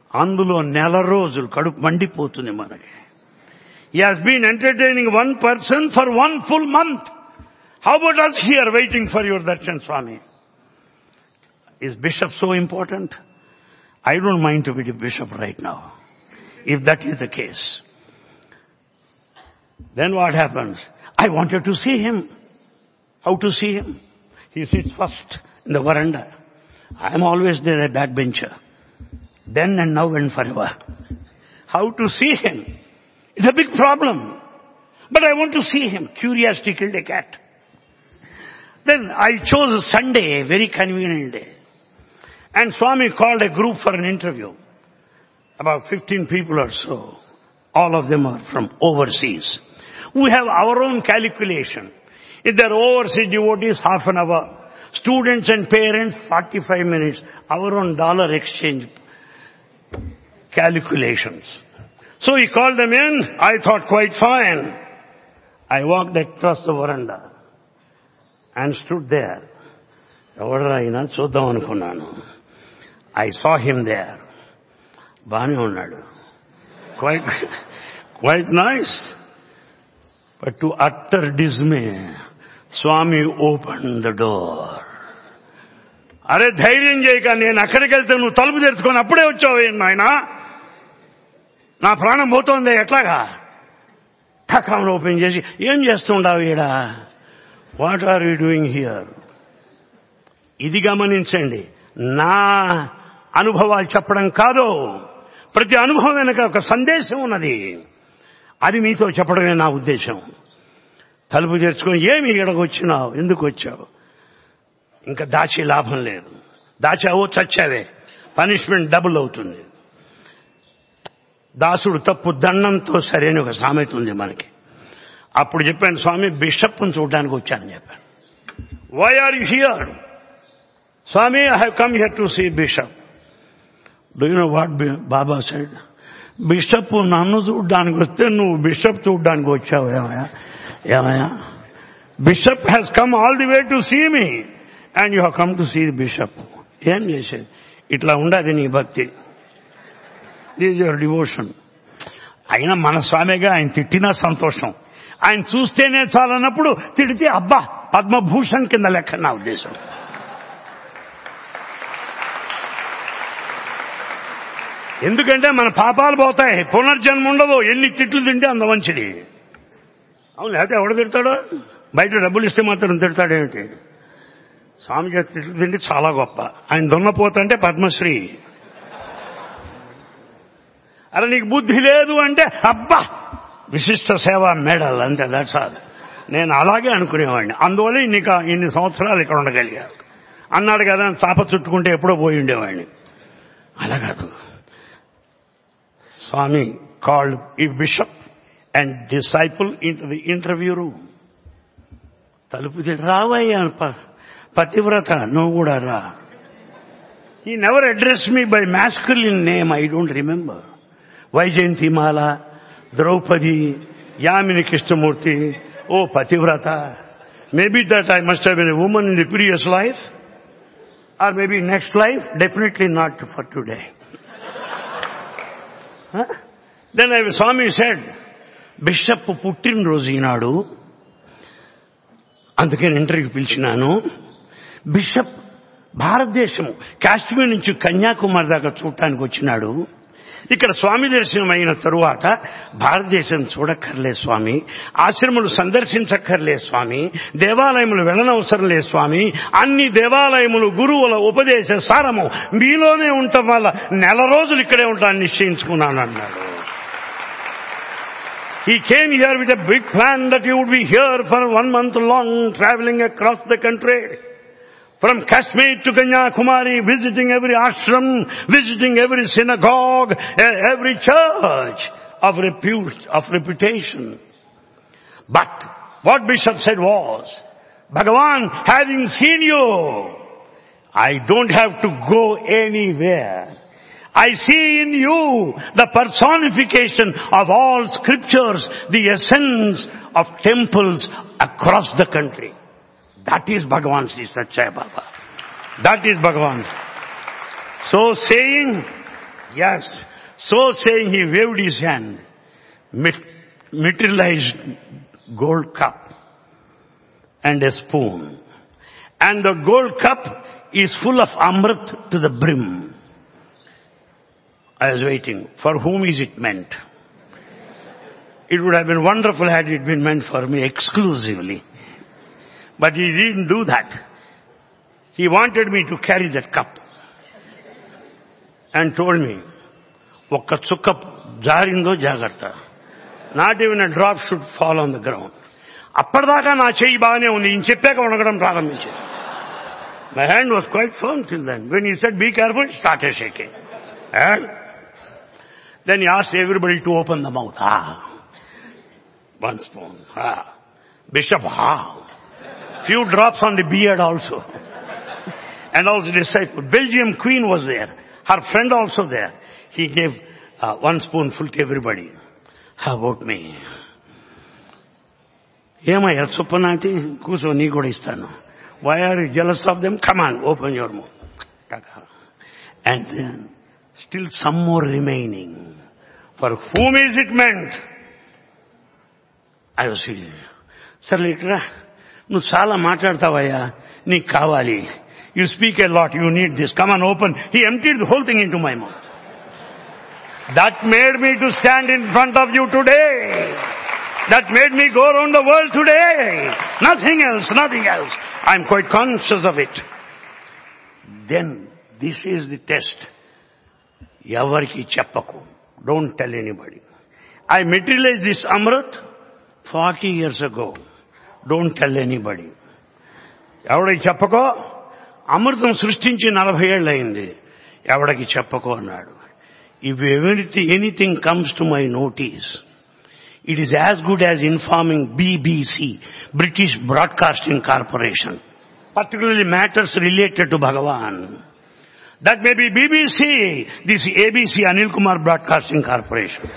అందులో నెల రోజులు కడుపు మండిపోతుంది మనకి. He has been entertaining one person for 1 full month. How about us here waiting for your darshan, Swami? Is bishop so important? I don't mind to be the bishop right now, if that is the case. Then what happens? I wanted to see him. How to see him? He sits first in the veranda. I am always there, a backbencher. Then and now and forever. How to see him? It's a big problem. But I want to see him. Curiosity killed a cat. Then I chose Sunday, a very convenient day. And Swami called a group for an interview. About 15 people or so. All of them are from overseas. We have our own calculation. If they're overseas devotees, half an hour. Students and parents, 45 minutes. Our own dollar exchange calculations. So he called them in. I thought quite fine. I walked across the veranda and stood there. ఎవరైనా చూద్దాం అనుకున్నాను. I saw him there. బానే ఉన్నాడు. Quite nice. But to utter dismay, Swami opened the door. అరే ధైర్యం చేయక, నేను అక్కడికి వెళ్తే నువ్వు తలుపు తెరుచుకొని అప్పుడే వచ్చావు నాయనా, నా ప్రాణం పోతోంది ఎట్లాగా? ఠకాలను ఓపెన్ చేసి, ఏం చేస్తుండావు ఈడ? What are you doing here? ఇది గమనించండి. నా అనుభవాలు చెప్పడం కాదు, ప్రతి అనుభవం వెనక ఒక సందేశం ఉన్నది. అది మీతో చెప్పడమే నా ఉద్దేశం. తలుపు తెరుచుకొని, ఏమి ఇక్కడికి వచ్చినావు, ఎందుకు వచ్చావు? ఇంకా దాచి లాభం లేదు. దాచావో చచ్చావే, పనిష్మెంట్ డబుల్ అవుతుంది. దాసుడు తప్పు దండంతో సరైన ఒక సామెత ఉంది మనకి. అప్పుడు చెప్పాను, స్వామి బిషప్ను చూడడానికి వచ్చానని చెప్పాను. Why are you here? Swami, I have come here to see bishop. Do you know what Baba said? Bishop నన్ను చూడడానికి వస్తే నువ్వు బిషప్ చూడడానికి వచ్చావు. ఏమయ్యా? Bishop has come all the way to see me and you have come to see the bishop. ఏం చేసేది? ఇట్లా ఉండదు నీ భక్తి. This your devotion. అయినా మన స్వామిగా ఆయన తిట్టినా సంతోషం. ఆయన చూస్తేనే చాలన్నప్పుడు తిడితే అబ్బా పద్మభూషణ్ కింద లెక్క నా ఉద్దేశం. ఎందుకంటే మన పాపాలు పోతాయి, పునర్జన్మ ఉండదు. ఎన్ని తిట్లు తింటే అంత మంచిది. అవును, లేకపోతే ఎవడు తిడతాడో? బయట డబ్బులు ఇస్తే మాత్రం తిడతాడేమిటి? స్వామి గారి తిట్లు తింటే చాలా గొప్ప. ఆయన దున్నపోతంటే పద్మశ్రీ. అలా నీకు బుద్ధి లేదు అంటే అబ్బా విశిష్ట సేవా మెడల్, అంతే. That's all. నేను అలాగే అనుకునేవాడిని. అందువల్ల ఇన్ని సంవత్సరాలు ఇక్కడ ఉండగలిగా. అన్నాడు కదా, చాప చుట్టుకుంటే ఎప్పుడో పోయి ఉండేవాడిని. అలా కాదు. Swami called a bishop and disciple into the interview room. తలుపు రావయ్యా పతివ్రత, నువ్వు కూడా రా. He never addressed me by masculine name, I don't remember. Vaijayantimala, Draupadi, Yamini Krishnamurti, oh Pativrata. Maybe that I must have been a woman in the previous life, or maybe next life, definitely not for today. Then Swami said, bishop పుట్టినరోజు ఈనాడు, అందుకని interview పిలిచినాను. Bishop భారతదేశం కాశ్మీర్ నుంచి కన్యాకుమారి దాకా చూడటానికి వచ్చినాడు. ఇక్కడ స్వామి దర్శనం అయిన తరువాత భారతదేశం చూడక్కర్లేదు స్వామి, ఆశ్రములు సందర్శించక్కర్లేదు స్వామి, దేవాలయములు వెళ్ళనవసరం లేదు స్వామి, అన్ని దేవాలయములు గురువుల ఉపదేశ సారము మీలోనే ఉండటం వల్ల నెల రోజులు ఇక్కడే ఉంటానని నిశ్చయించుకున్నాను అన్నాడు. He came here with a big plan that he would be here for 1 month long, traveling across the country. From Kashmir to Kanyakumari, visiting every ashram, visiting every synagogue, every church of reputation. But what Bishop said was, Bhagavan, having seen you, I don't have to go anywhere. I see in you the personification of all scriptures, the essence of temples across the country. That is Bhagavan Sri Satya Baba. That is Bhagavan. So saying, Yes. So saying, he waved his hand. Materialized gold cup and a spoon. And the gold cup is full of amrit to the brim. I was waiting. For whom is it meant? It would have been wonderful had it been meant for me exclusively. But he didn't do that. He wanted me to carry that cup. And told me, "Okka chukka jarindo jagarta. Not even a drop should fall on the ground." Appadaka na cheyi baane undi. In cheppaka vanagadam prarambhinchindi. My hand was quite firm till then. When he said, "Be careful," it started shaking. And then he asked everybody to open the mouth. One spoon. Bishop, Few drops on the beard also. And also disciple. Belgium Queen was there. Her friend also there. He gave 1 spoonful to everybody. How about me? Emaya Suppanati, Kuso Nigodistano. Why are you jealous of them? Come on, open your mouth. And then, still some more remaining. For whom is it meant? I was saying, "Sir, nu sala maatladtavaya, nee kavali. You speak a lot, you need this. Come on, open." He emptied the whole thing into my mouth. That made me to stand in front of you today. That made me go around the world today. Nothing else, nothing else. I'm quite conscious of it. Then, this is the test. Yavarki chappaku. Don't tell anybody. I materialized this Amrit 40 years ago. Don't tell anybody. Yavarki chappako? Amritam srishtinchi 40 ఏళ్ళు అయింది. ఎవడికి చెప్పకు అన్నాడు. If anything comes to my notice, it is as good as informing BBC, British Broadcasting Corporation, particularly matters related to Bhagavan. That may be BBC, this ABC, Anil Kumar Broadcasting Corporation.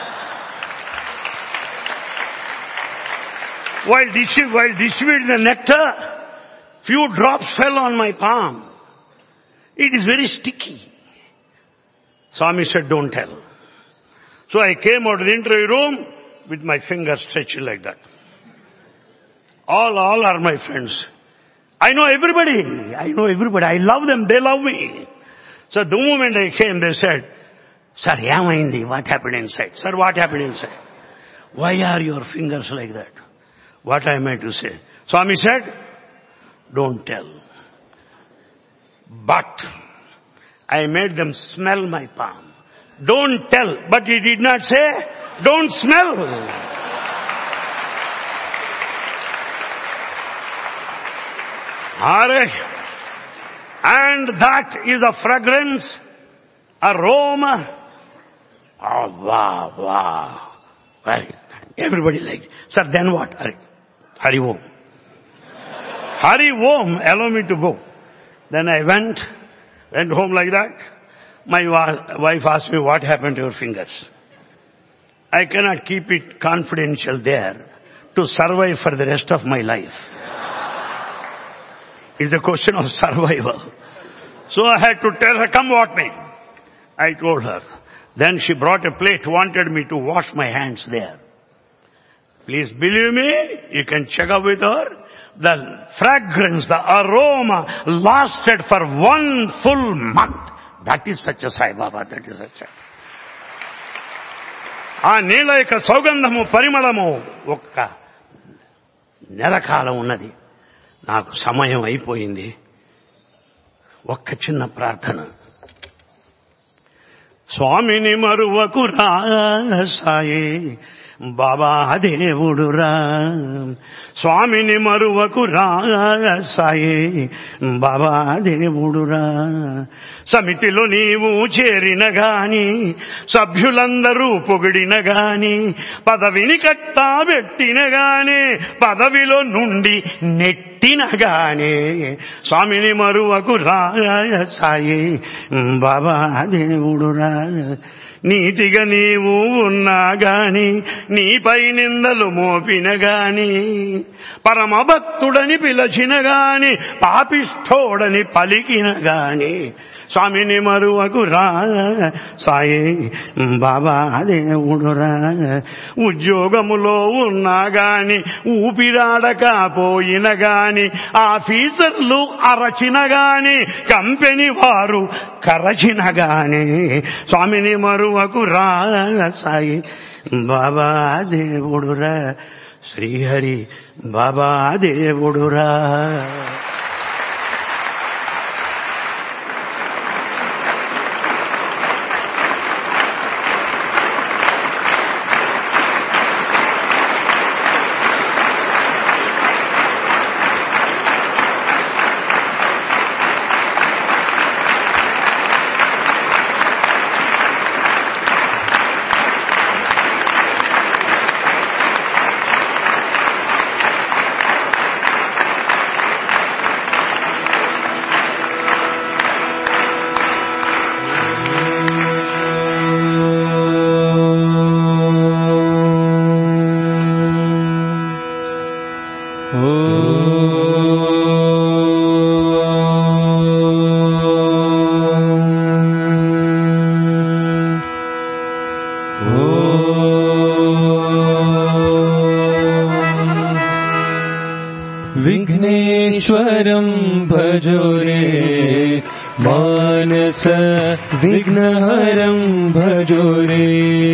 While distributing the nectar, few drops fell on my palm. It is very sticky. Swami said, "Don't tell." So I came out of the interview room with my fingers stretched like that. All are my friends. I know everybody. I love them. They love me. So the moment I came, they said, "Sir, what happened inside? Sir, what happened inside? Why are your fingers like that?" What I meant to say. Swami said, "Don't tell." But I made them smell my palm. Don't tell. But he did not say, "Don't smell." And that is a fragrance, aroma. Oh, wow. Everybody liked it. Sir, then what? Hari Om. Hari Om, allow me to go. Then I went home like that. My wife asked me, "What happened to your fingers?" I cannot keep it confidential there to survive for the rest of my life. It's a question of survival. So I had to tell her, "Come wash me." I told her. Then she brought a plate, wanted me to wash my hands there. Please believe me, you can check up with her. The fragrance, the aroma lasted for 1 full month. That is such a Sai Baba, that is such a... ఆ నీళ్ళ యొక్క సౌగంధము పరిమళము ఒక్క నెలకాలం ఉన్నది. నాకు సమయం అయిపోయింది. ఒక్క చిన్న ప్రార్థన. స్వామిని మరువకురా సాయే బాబా దేవుడురా, స్వామిని మరువకురా సాయే బాబా దేవుడురా. సమితిలో నీవు చేరిన గాని, సభ్యులందరూ పొగిడిన గాని, పదవిని కట్టాబెట్టిన గాని, పదవిలో నుండి నెట్టిన గాని, స్వామిని మరువకురా సాయే బాబా దేవుడురా. నీతిగా నీవు ఉన్నా గాని, నీపై నిందలు మోపిన గాని, పరమభక్తుడని పిలచిన గాని, పాపిష్ఠోడని పలికిన గాని, స్వామిని మరువకురా సాయి బాబా దేవుడురా. ఉద్యోగములో ఉన్నా గాని, ఊపిరాడకపోయిన గాని, ఆఫీసర్లు అరచిన గాని, కంపెనీ వారు కరచిన గాని, స్వామిని మరువకురా సాయి బాబా దేవుడురా. శ్రీహరి బాబా దేవుడురా. विघ्नेश्वरं भजो रे मानस विघ्नहरं भजो रे.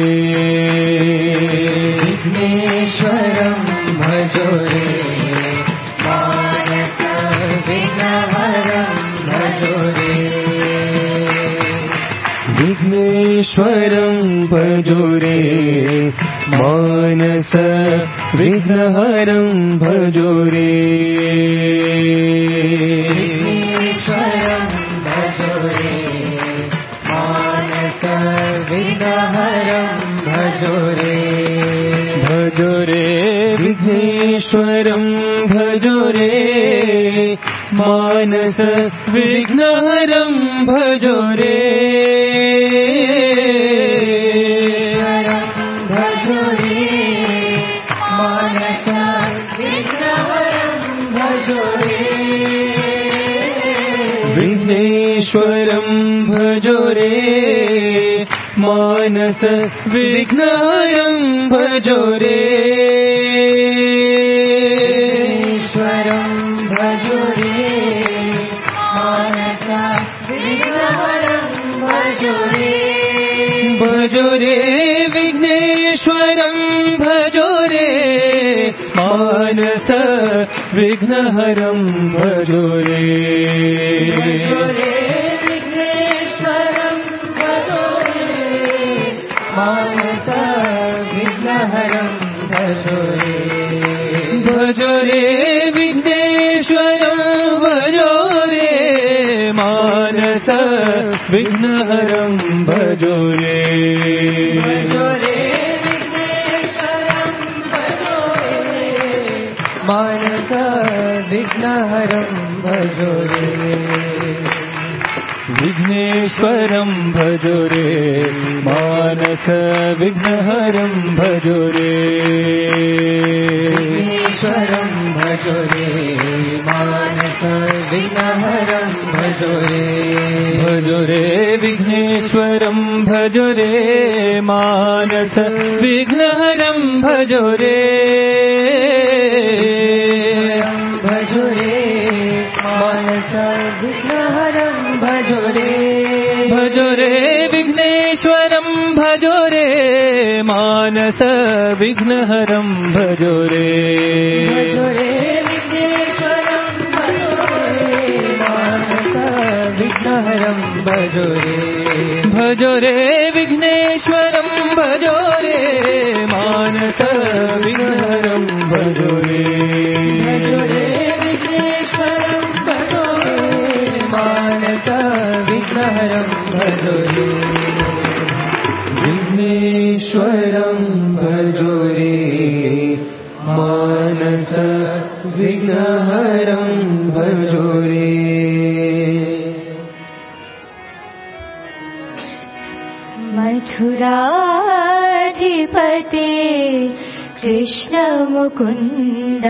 विघ्नेश्वरं भजो रे मानस विघ्नहरं भजो रे. विघ्नेश्वरं भजो रे मानस विघ्नहरं भजो रे. विघ्नेश्वरं भजो रे मानस विघ्नहरं भजो रे. भजो रे विघ्नेश्वरं भजो रे मानस विघ्नहरं भजो रे. विघ्नेश्वरं भजो रे मानस विघ्नहरं भजो रे. विघ्नेश्वरं भजो रे मानस विघ्नहरं भजो रे. भजो रे विघ्नेश्वरं भजो रे मानस विघ्नहरं भजो रे. विघ्नेश्वरं भजो रे मानस विघ्नहरं भजो रे. भजो रे विघ्नेश्वरं भजो रे मानस विघ्नहरं भजो रे. भजो रे मानस विघ्नहरं भजो रे. विघ्नेश्वरं भजो रे मानस विघ्नहरं भजो रे. विघ्नेश्वरं भजो रे मानस विघ्नहरं भजो रे. भजो रे विघ्नेश्वरं भजो रे मानस विघ्नहरं भजो रे. भजो रे मानस विघ्नहरं भजो रे. भजो रे विघ्नेश्वरं भजो रे मानस विघ्नहरं भजो रे. भजो रे विघ्नेश्वरं भजो रे मानस विघ्नहरं भजो रे. भजो रे विघ्नेश्वरं भजो रे मानस विघ्नहरं भजो रे. भजो रे विघ्नेश्वरं भजो रे मानस विघ्नहरं भजो रे. विघ्नेश्वरं भजो रे मानस विघ्नहरं भजो रे. मथुराधिपते कृष्ण मुकुन्द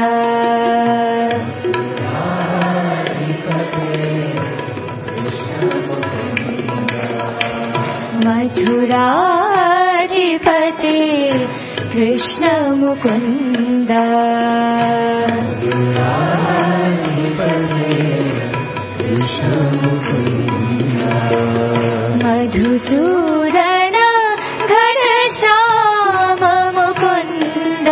मथुराधिपते कृष्ण मुकुन्द मधुसूदन घनश्याम मुकुन्द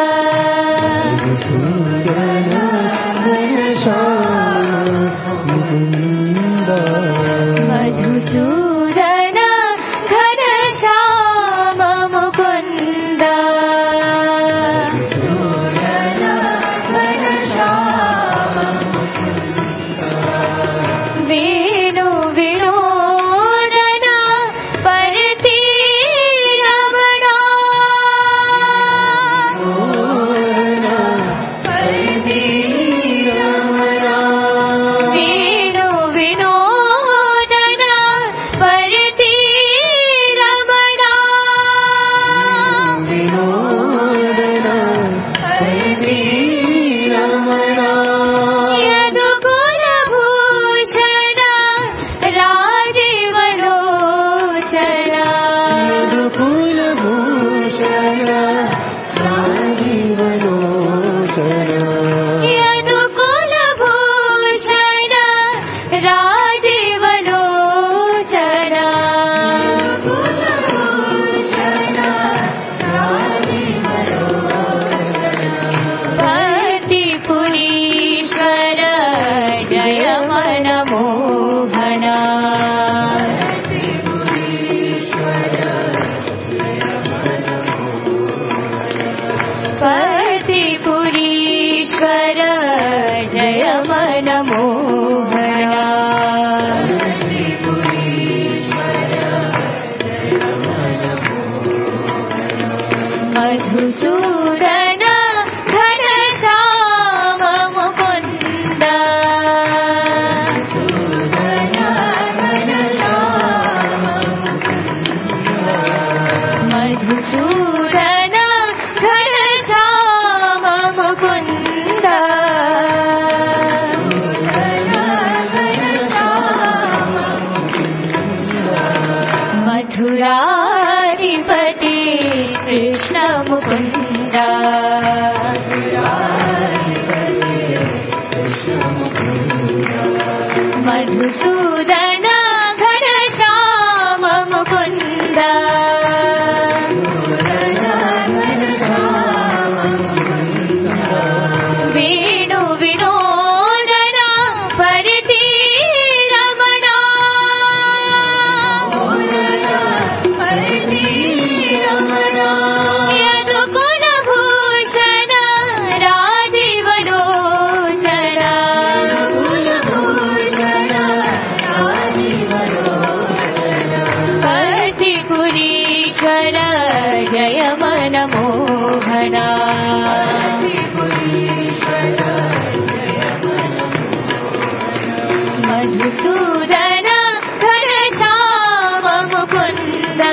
मधुसूदन घनश्याम मुकुन्द वेणु विनोदन परति रमणा वेणु विनोदन परति रमणा यदुकुलभूषण राजीवलोचन यदुकुलभूषण राजीवलोचन भक्तिपुरीश्वर जय मनमोहना भक्तिपुरीश्वर जय मनमोहना मधुसूदन घनश्याम मुकुन्द मधुसूदन घनश्याम मुकुन्द मथुराधिपते कृष्ण मुकुन्द मधुसूदन घनश्याम मुकुन्द वेणु विनोदन परति रमणा यदुकुलभूषण राजीवलोचन भक्तिपुरीश्वर जय मनमोहना मधुसूदन घनश्याम मुकुन्द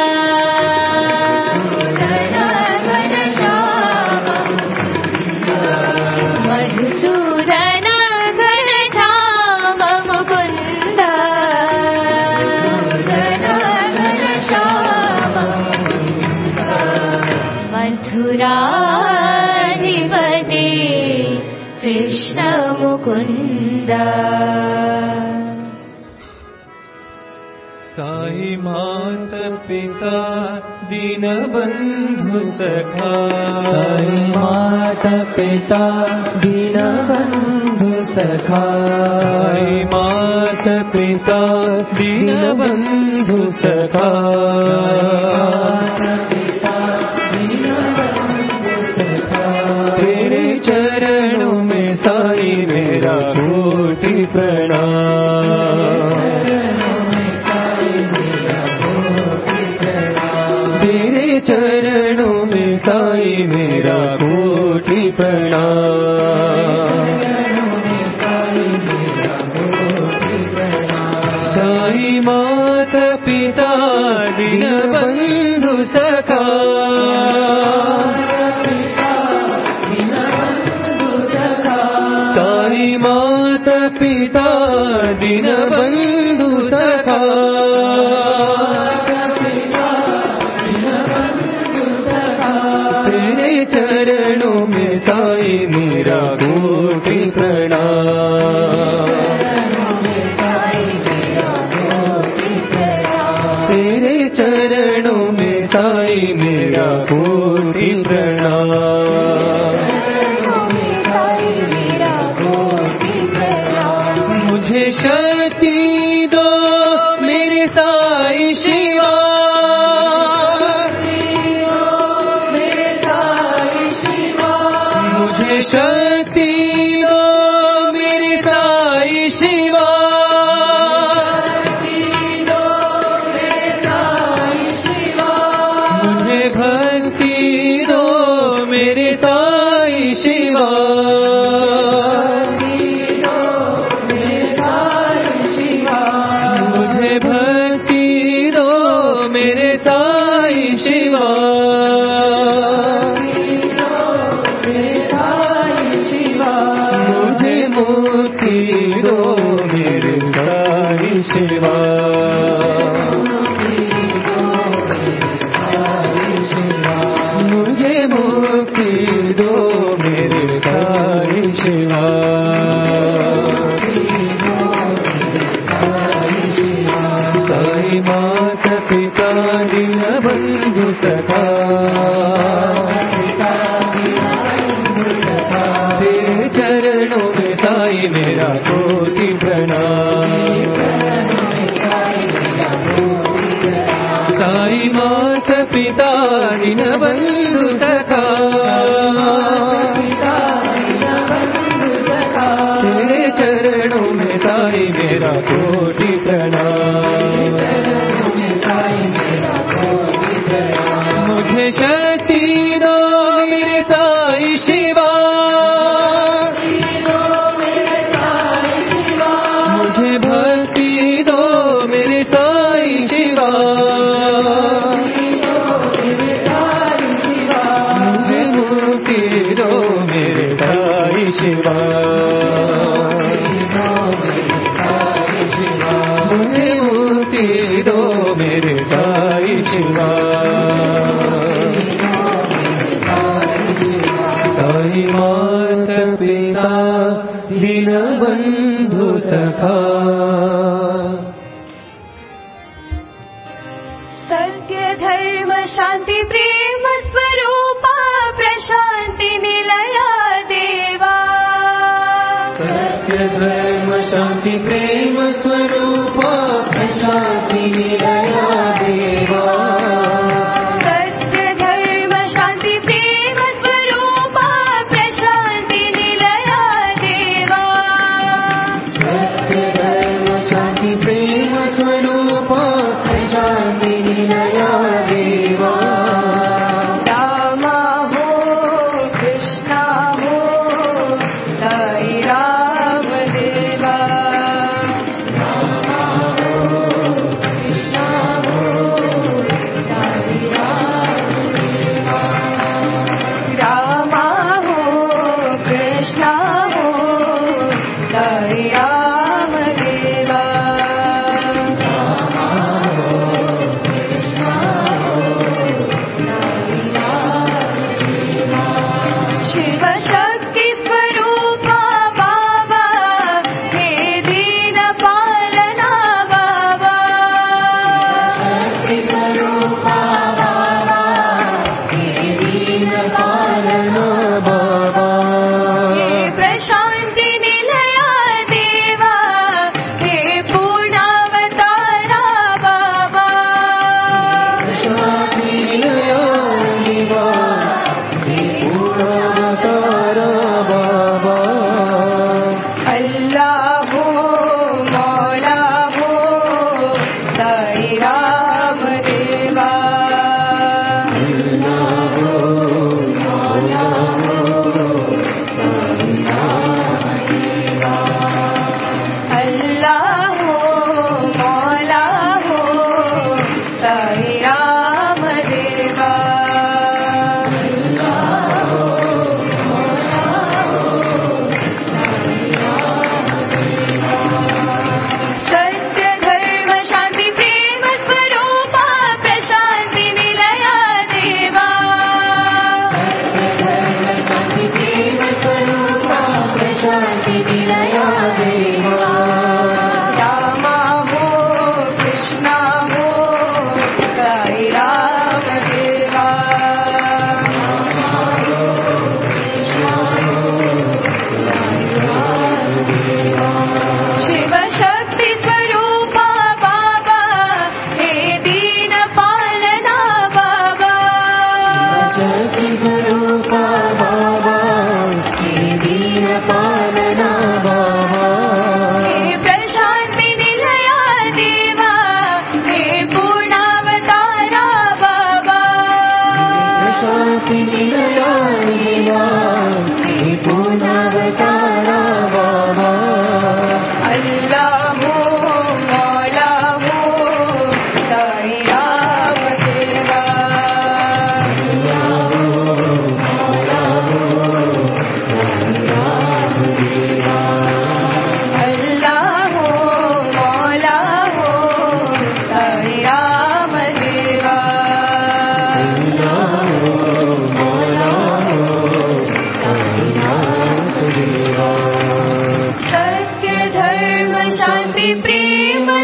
मधुसूदन घनश्याम मुकुन्द मथुराधिपते कृष्ण मुकुन्द साई मात पिता दीनबन्धु सखा साई मात पिता दीनबन्धु सखा साई मात पिता दीनबन्धु सखा तेरे चरणों में साई मेरा कोटि प्रणाम तेरे चरणों में साई मेरा कोटि प्रणाम साई मात पिता दीनबन्धु सखा साई मात पिता दीनबन्धु सखा शक्ति दो मेरे साईं शिवा, मुझे शक्ति दो मेरे साईं शिवा, मुझे भक्ति दो मेरे साईं शिवा, मुझे भक्ति दो मेरे साईं शिवा, मुझे मुक्ति दो मेरे साईं शिवा, मुझे मुक्ति दो मेरे साईं शिवा, साईं माता पिता दीन बंधु सखा, तेरे चरणों में साईं मेरा कोटि प्रणाम, साईं माता पिता दीन बंधु सखा, तेरे चरणों में साईं मेरा कोटि प्रणाम, मुझे शक्ति दो मेरे साईं शिवा, मुझे भक्ति दो मेरे साईं शिवा, मुझे मुक्ति दो मेरे साईं शिवा, मुझे मुक्ति दो मेरे साईं शिवा, साईं माता पिता दीन बंधु सखा, सत्य धर्म शांति प्रेम स्वरूपा प्रशांति निलया देवा, सत्य धर्म शांति प्रेम स्वरूपा प्रशांति निलया देवा, सत्य धर्म शांति प्रेम स्वरूपा प्रशांति निलया देवा, सत्य धर्म शांति प्रेम स्वरूपा प्रशांति निलया देवा, रामा हो कृष्णा हो साई राम देवा, रामा हो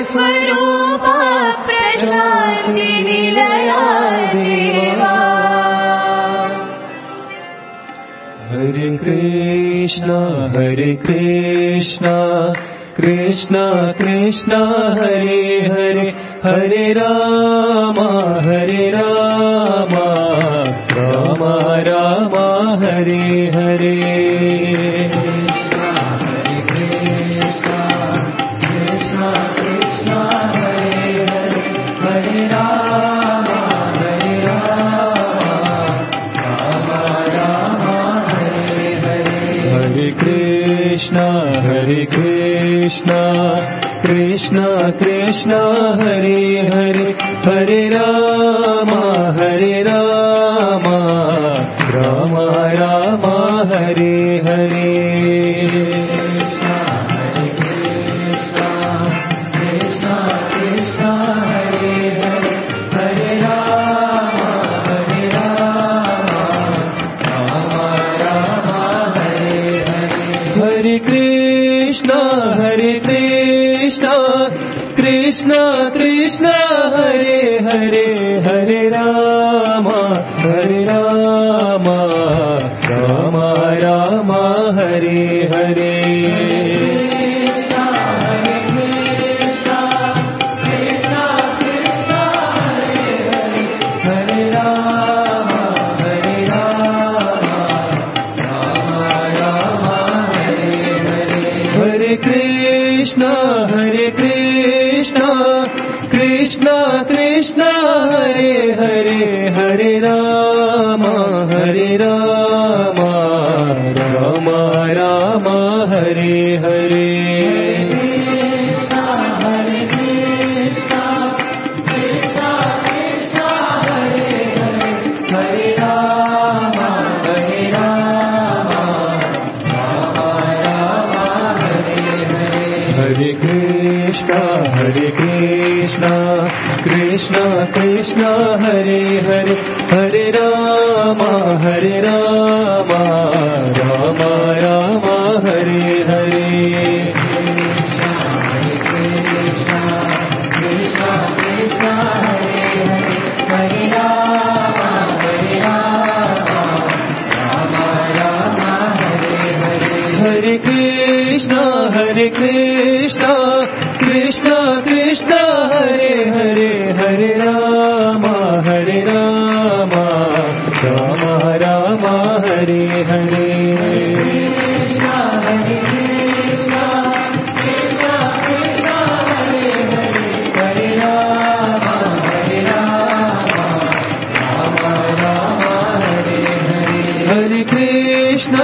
स्वरूपा प्रशान्ति निलया देवा। हरे कृष्णा कृष्ण कृष्ण हरे हरे, हरे राम राम राम हरे हरे। हरे कृष्णा कृष्ण कृष्ण हरे हरे, हरे राम राम राम हरे हरे। कृष्ण कृष्ण हरे हरे, हरे राम राम राम हरे हरे। कृष्ण कृष्ण हरे हरे, हरे राम राम राम हरे हरे। कृष्ण कृष्ण हरे हरे, हरे राम राम राम हरे हरे। हरे कृष्ण कृष्ण कृष्ण हरे हरे, हरे राम राम राम हरे हरे। हरे कृष्ण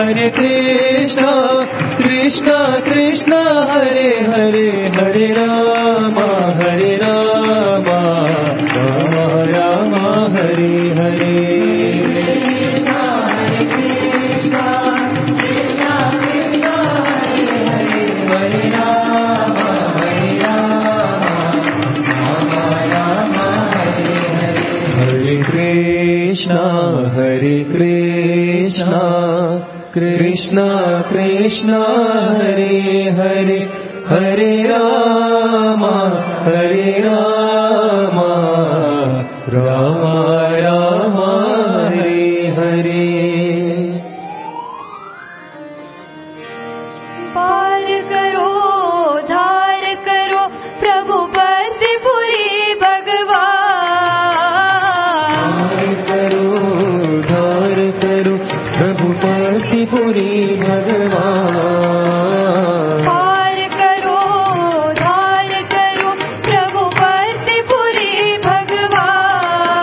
कृष्ण कृष्ण हरे हरे, हरे राम राम हरे हरे। हरे कृष्ण कृष्ण कृष्ण हरे हरे, हरे राम राम राम हरे हरे। पार करो धार करो प्रभु पतिपुरी भगवान। धार करो प्रभु पतिपुरी भगवान। पार करो धार करो प्रभु पतिपुरी भगवान।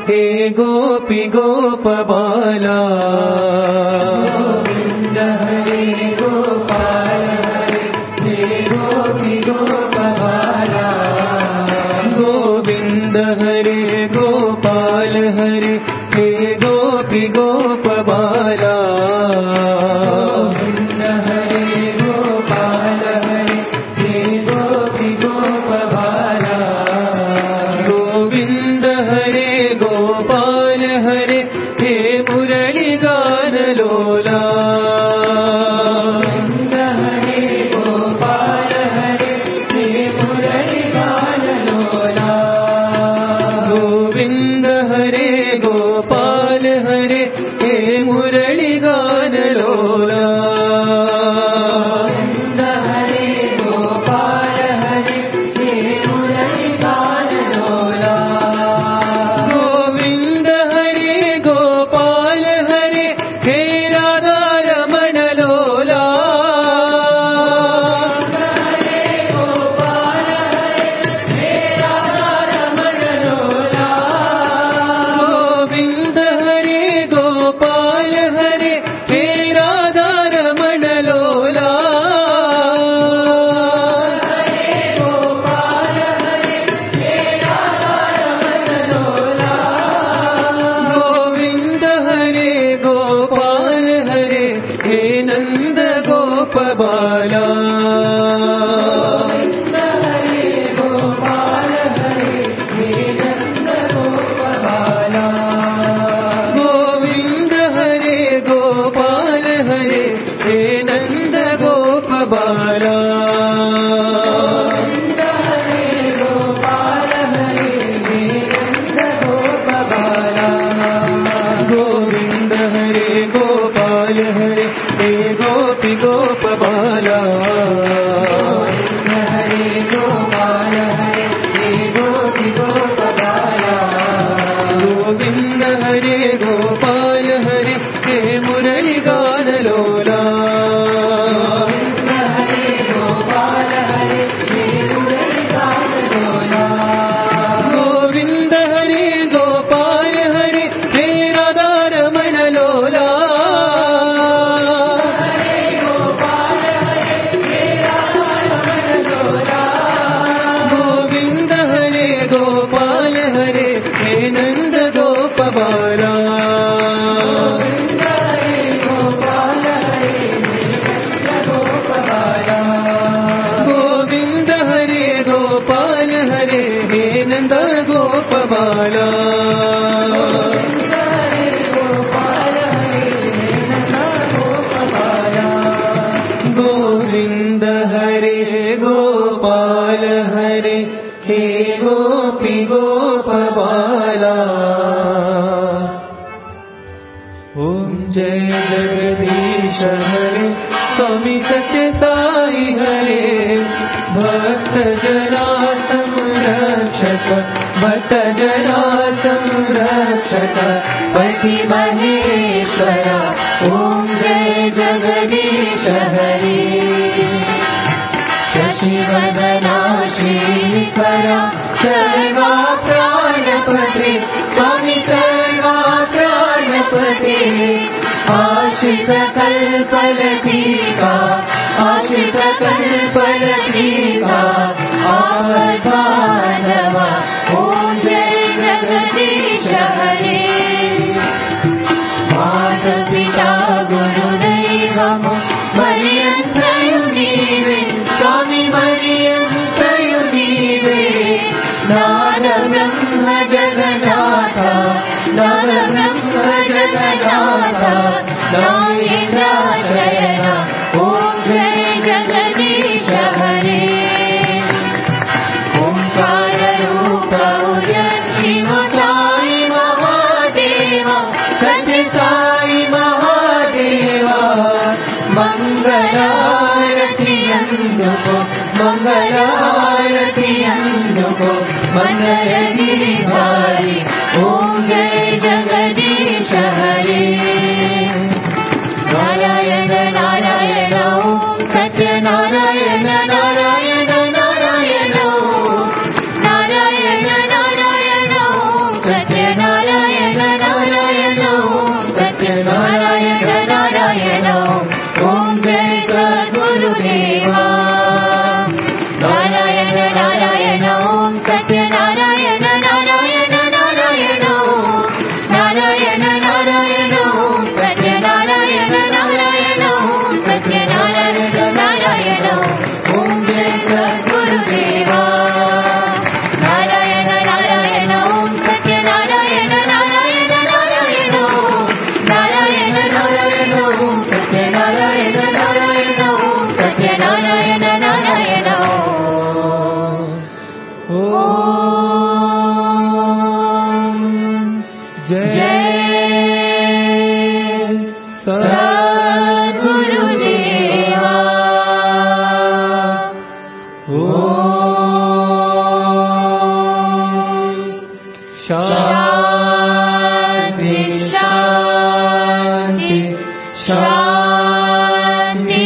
हे गोपी गोपबाला गोविंद हरे गोपाल हरे हे गोपी गोपबाला गोविंद हरे गोपाल हरे हे गोपी गोपबाला गोविंद हरे गोपाल हरे हे गोपी गोपबाला गोविंद हरे गोपाल हरे हे मुरली गान लोला गोविंद हरे गोपाल हरे हे मुरली गान लोला गोविंद हरे गोपाल हरे हे मुरली गान लोला गोविंद हरे गोपाल हरे हे मुरली गान लोला गोविंद हरे गोपाल हरे हे राधा रमण लोला गोपाल हरे हे राधा रमण लोला गोविंद हरे गोपाल हरे हे राधा रमण लोला गोपाल हरे हे राधा रमण लोला गोविंद हरे गोपाल हरे हे नंद गोप बाला गोविंद हरे गोपाल हरे हे नंद गोप बाला गोविंद हरे गोपाल हरे हे नंद गोप बाला गोविंद हरे गोपाल हरे हे नंद गोप बाला गोविंद हरे गोपाल हरे हे गोपी गोप बाला गोविंद हरे गोपाल हरे हे गोपी गोप बाला गोविंद हरे गोपाल हरे हे मुरली गान लोला गोविंद हरे गोपाल हरे हे मुरली गान लोला गोविंद हरे गोपाल हरे हे राधा रमण लोला गोपाल हरे हे राधा रमण लोला गोविंद हरे गोपाल हरे हे नंद गोप बाला गोविंद हरे गोपाल हरे हे नंद गोप बाला गोविंद हरे गोपाल हरे हे नंद गोप बाला गोविंद हरे गोपाल हरे हे नंद गोप बाला गोविंद हरे गोपाल हरे हे गोपी गोप बाला ओम जय जगदीश हरे स्वामी सत्य साई हरे भक्त जना संरक्षक भक्त जना संरक्षक पति महेश्वर ओम जय जगदीश हरे शशिवदना श्रीकरा सर्वा प्राणपते स्वामी सर्वा प्राणपते आश्रित कल्पलतिका आश्रित कल्पलतिका आपद्बांधव ओम जय जगदीश हरे माता पिता गुरुदैवम पर्यंतयु नीवे स्वामी पर्यंतयु नीवे नाद ब्रह्म जगन्नाथ नाद ब्रह्म जगन्नाथ नागेन्द्राशयन ओम जय जगदीश हरे ओंकार रूप उदय शिव साई महादेव सत्य साई महादेव मंगलारति अंदुको मंगलारति अंदुको मंगल गिरिधारी ओम जय जगदीश हरे नारायण नारायण ओम सत्य नारायण नारायण नारायण ओम नारायण नारायण ओम सत्य नारायण जय सद्गुरुदेवा। शांति शांति शांति।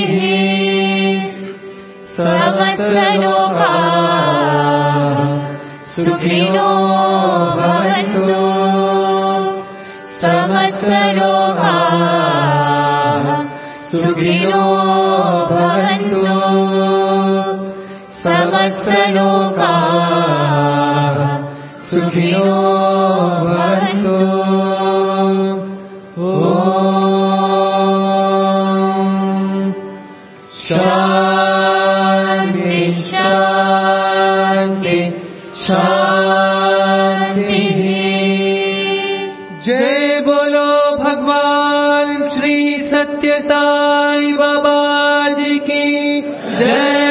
समस्तलोकाः सुखिनो भवन्तु। समस्तलोकाः सुखिनो भवन्तु। समस्तलोकाः सुखिनो भवन्तु। शांति शांति शांति। जय बोलो भगवान श्री सत्य साई बाबा जी की जय।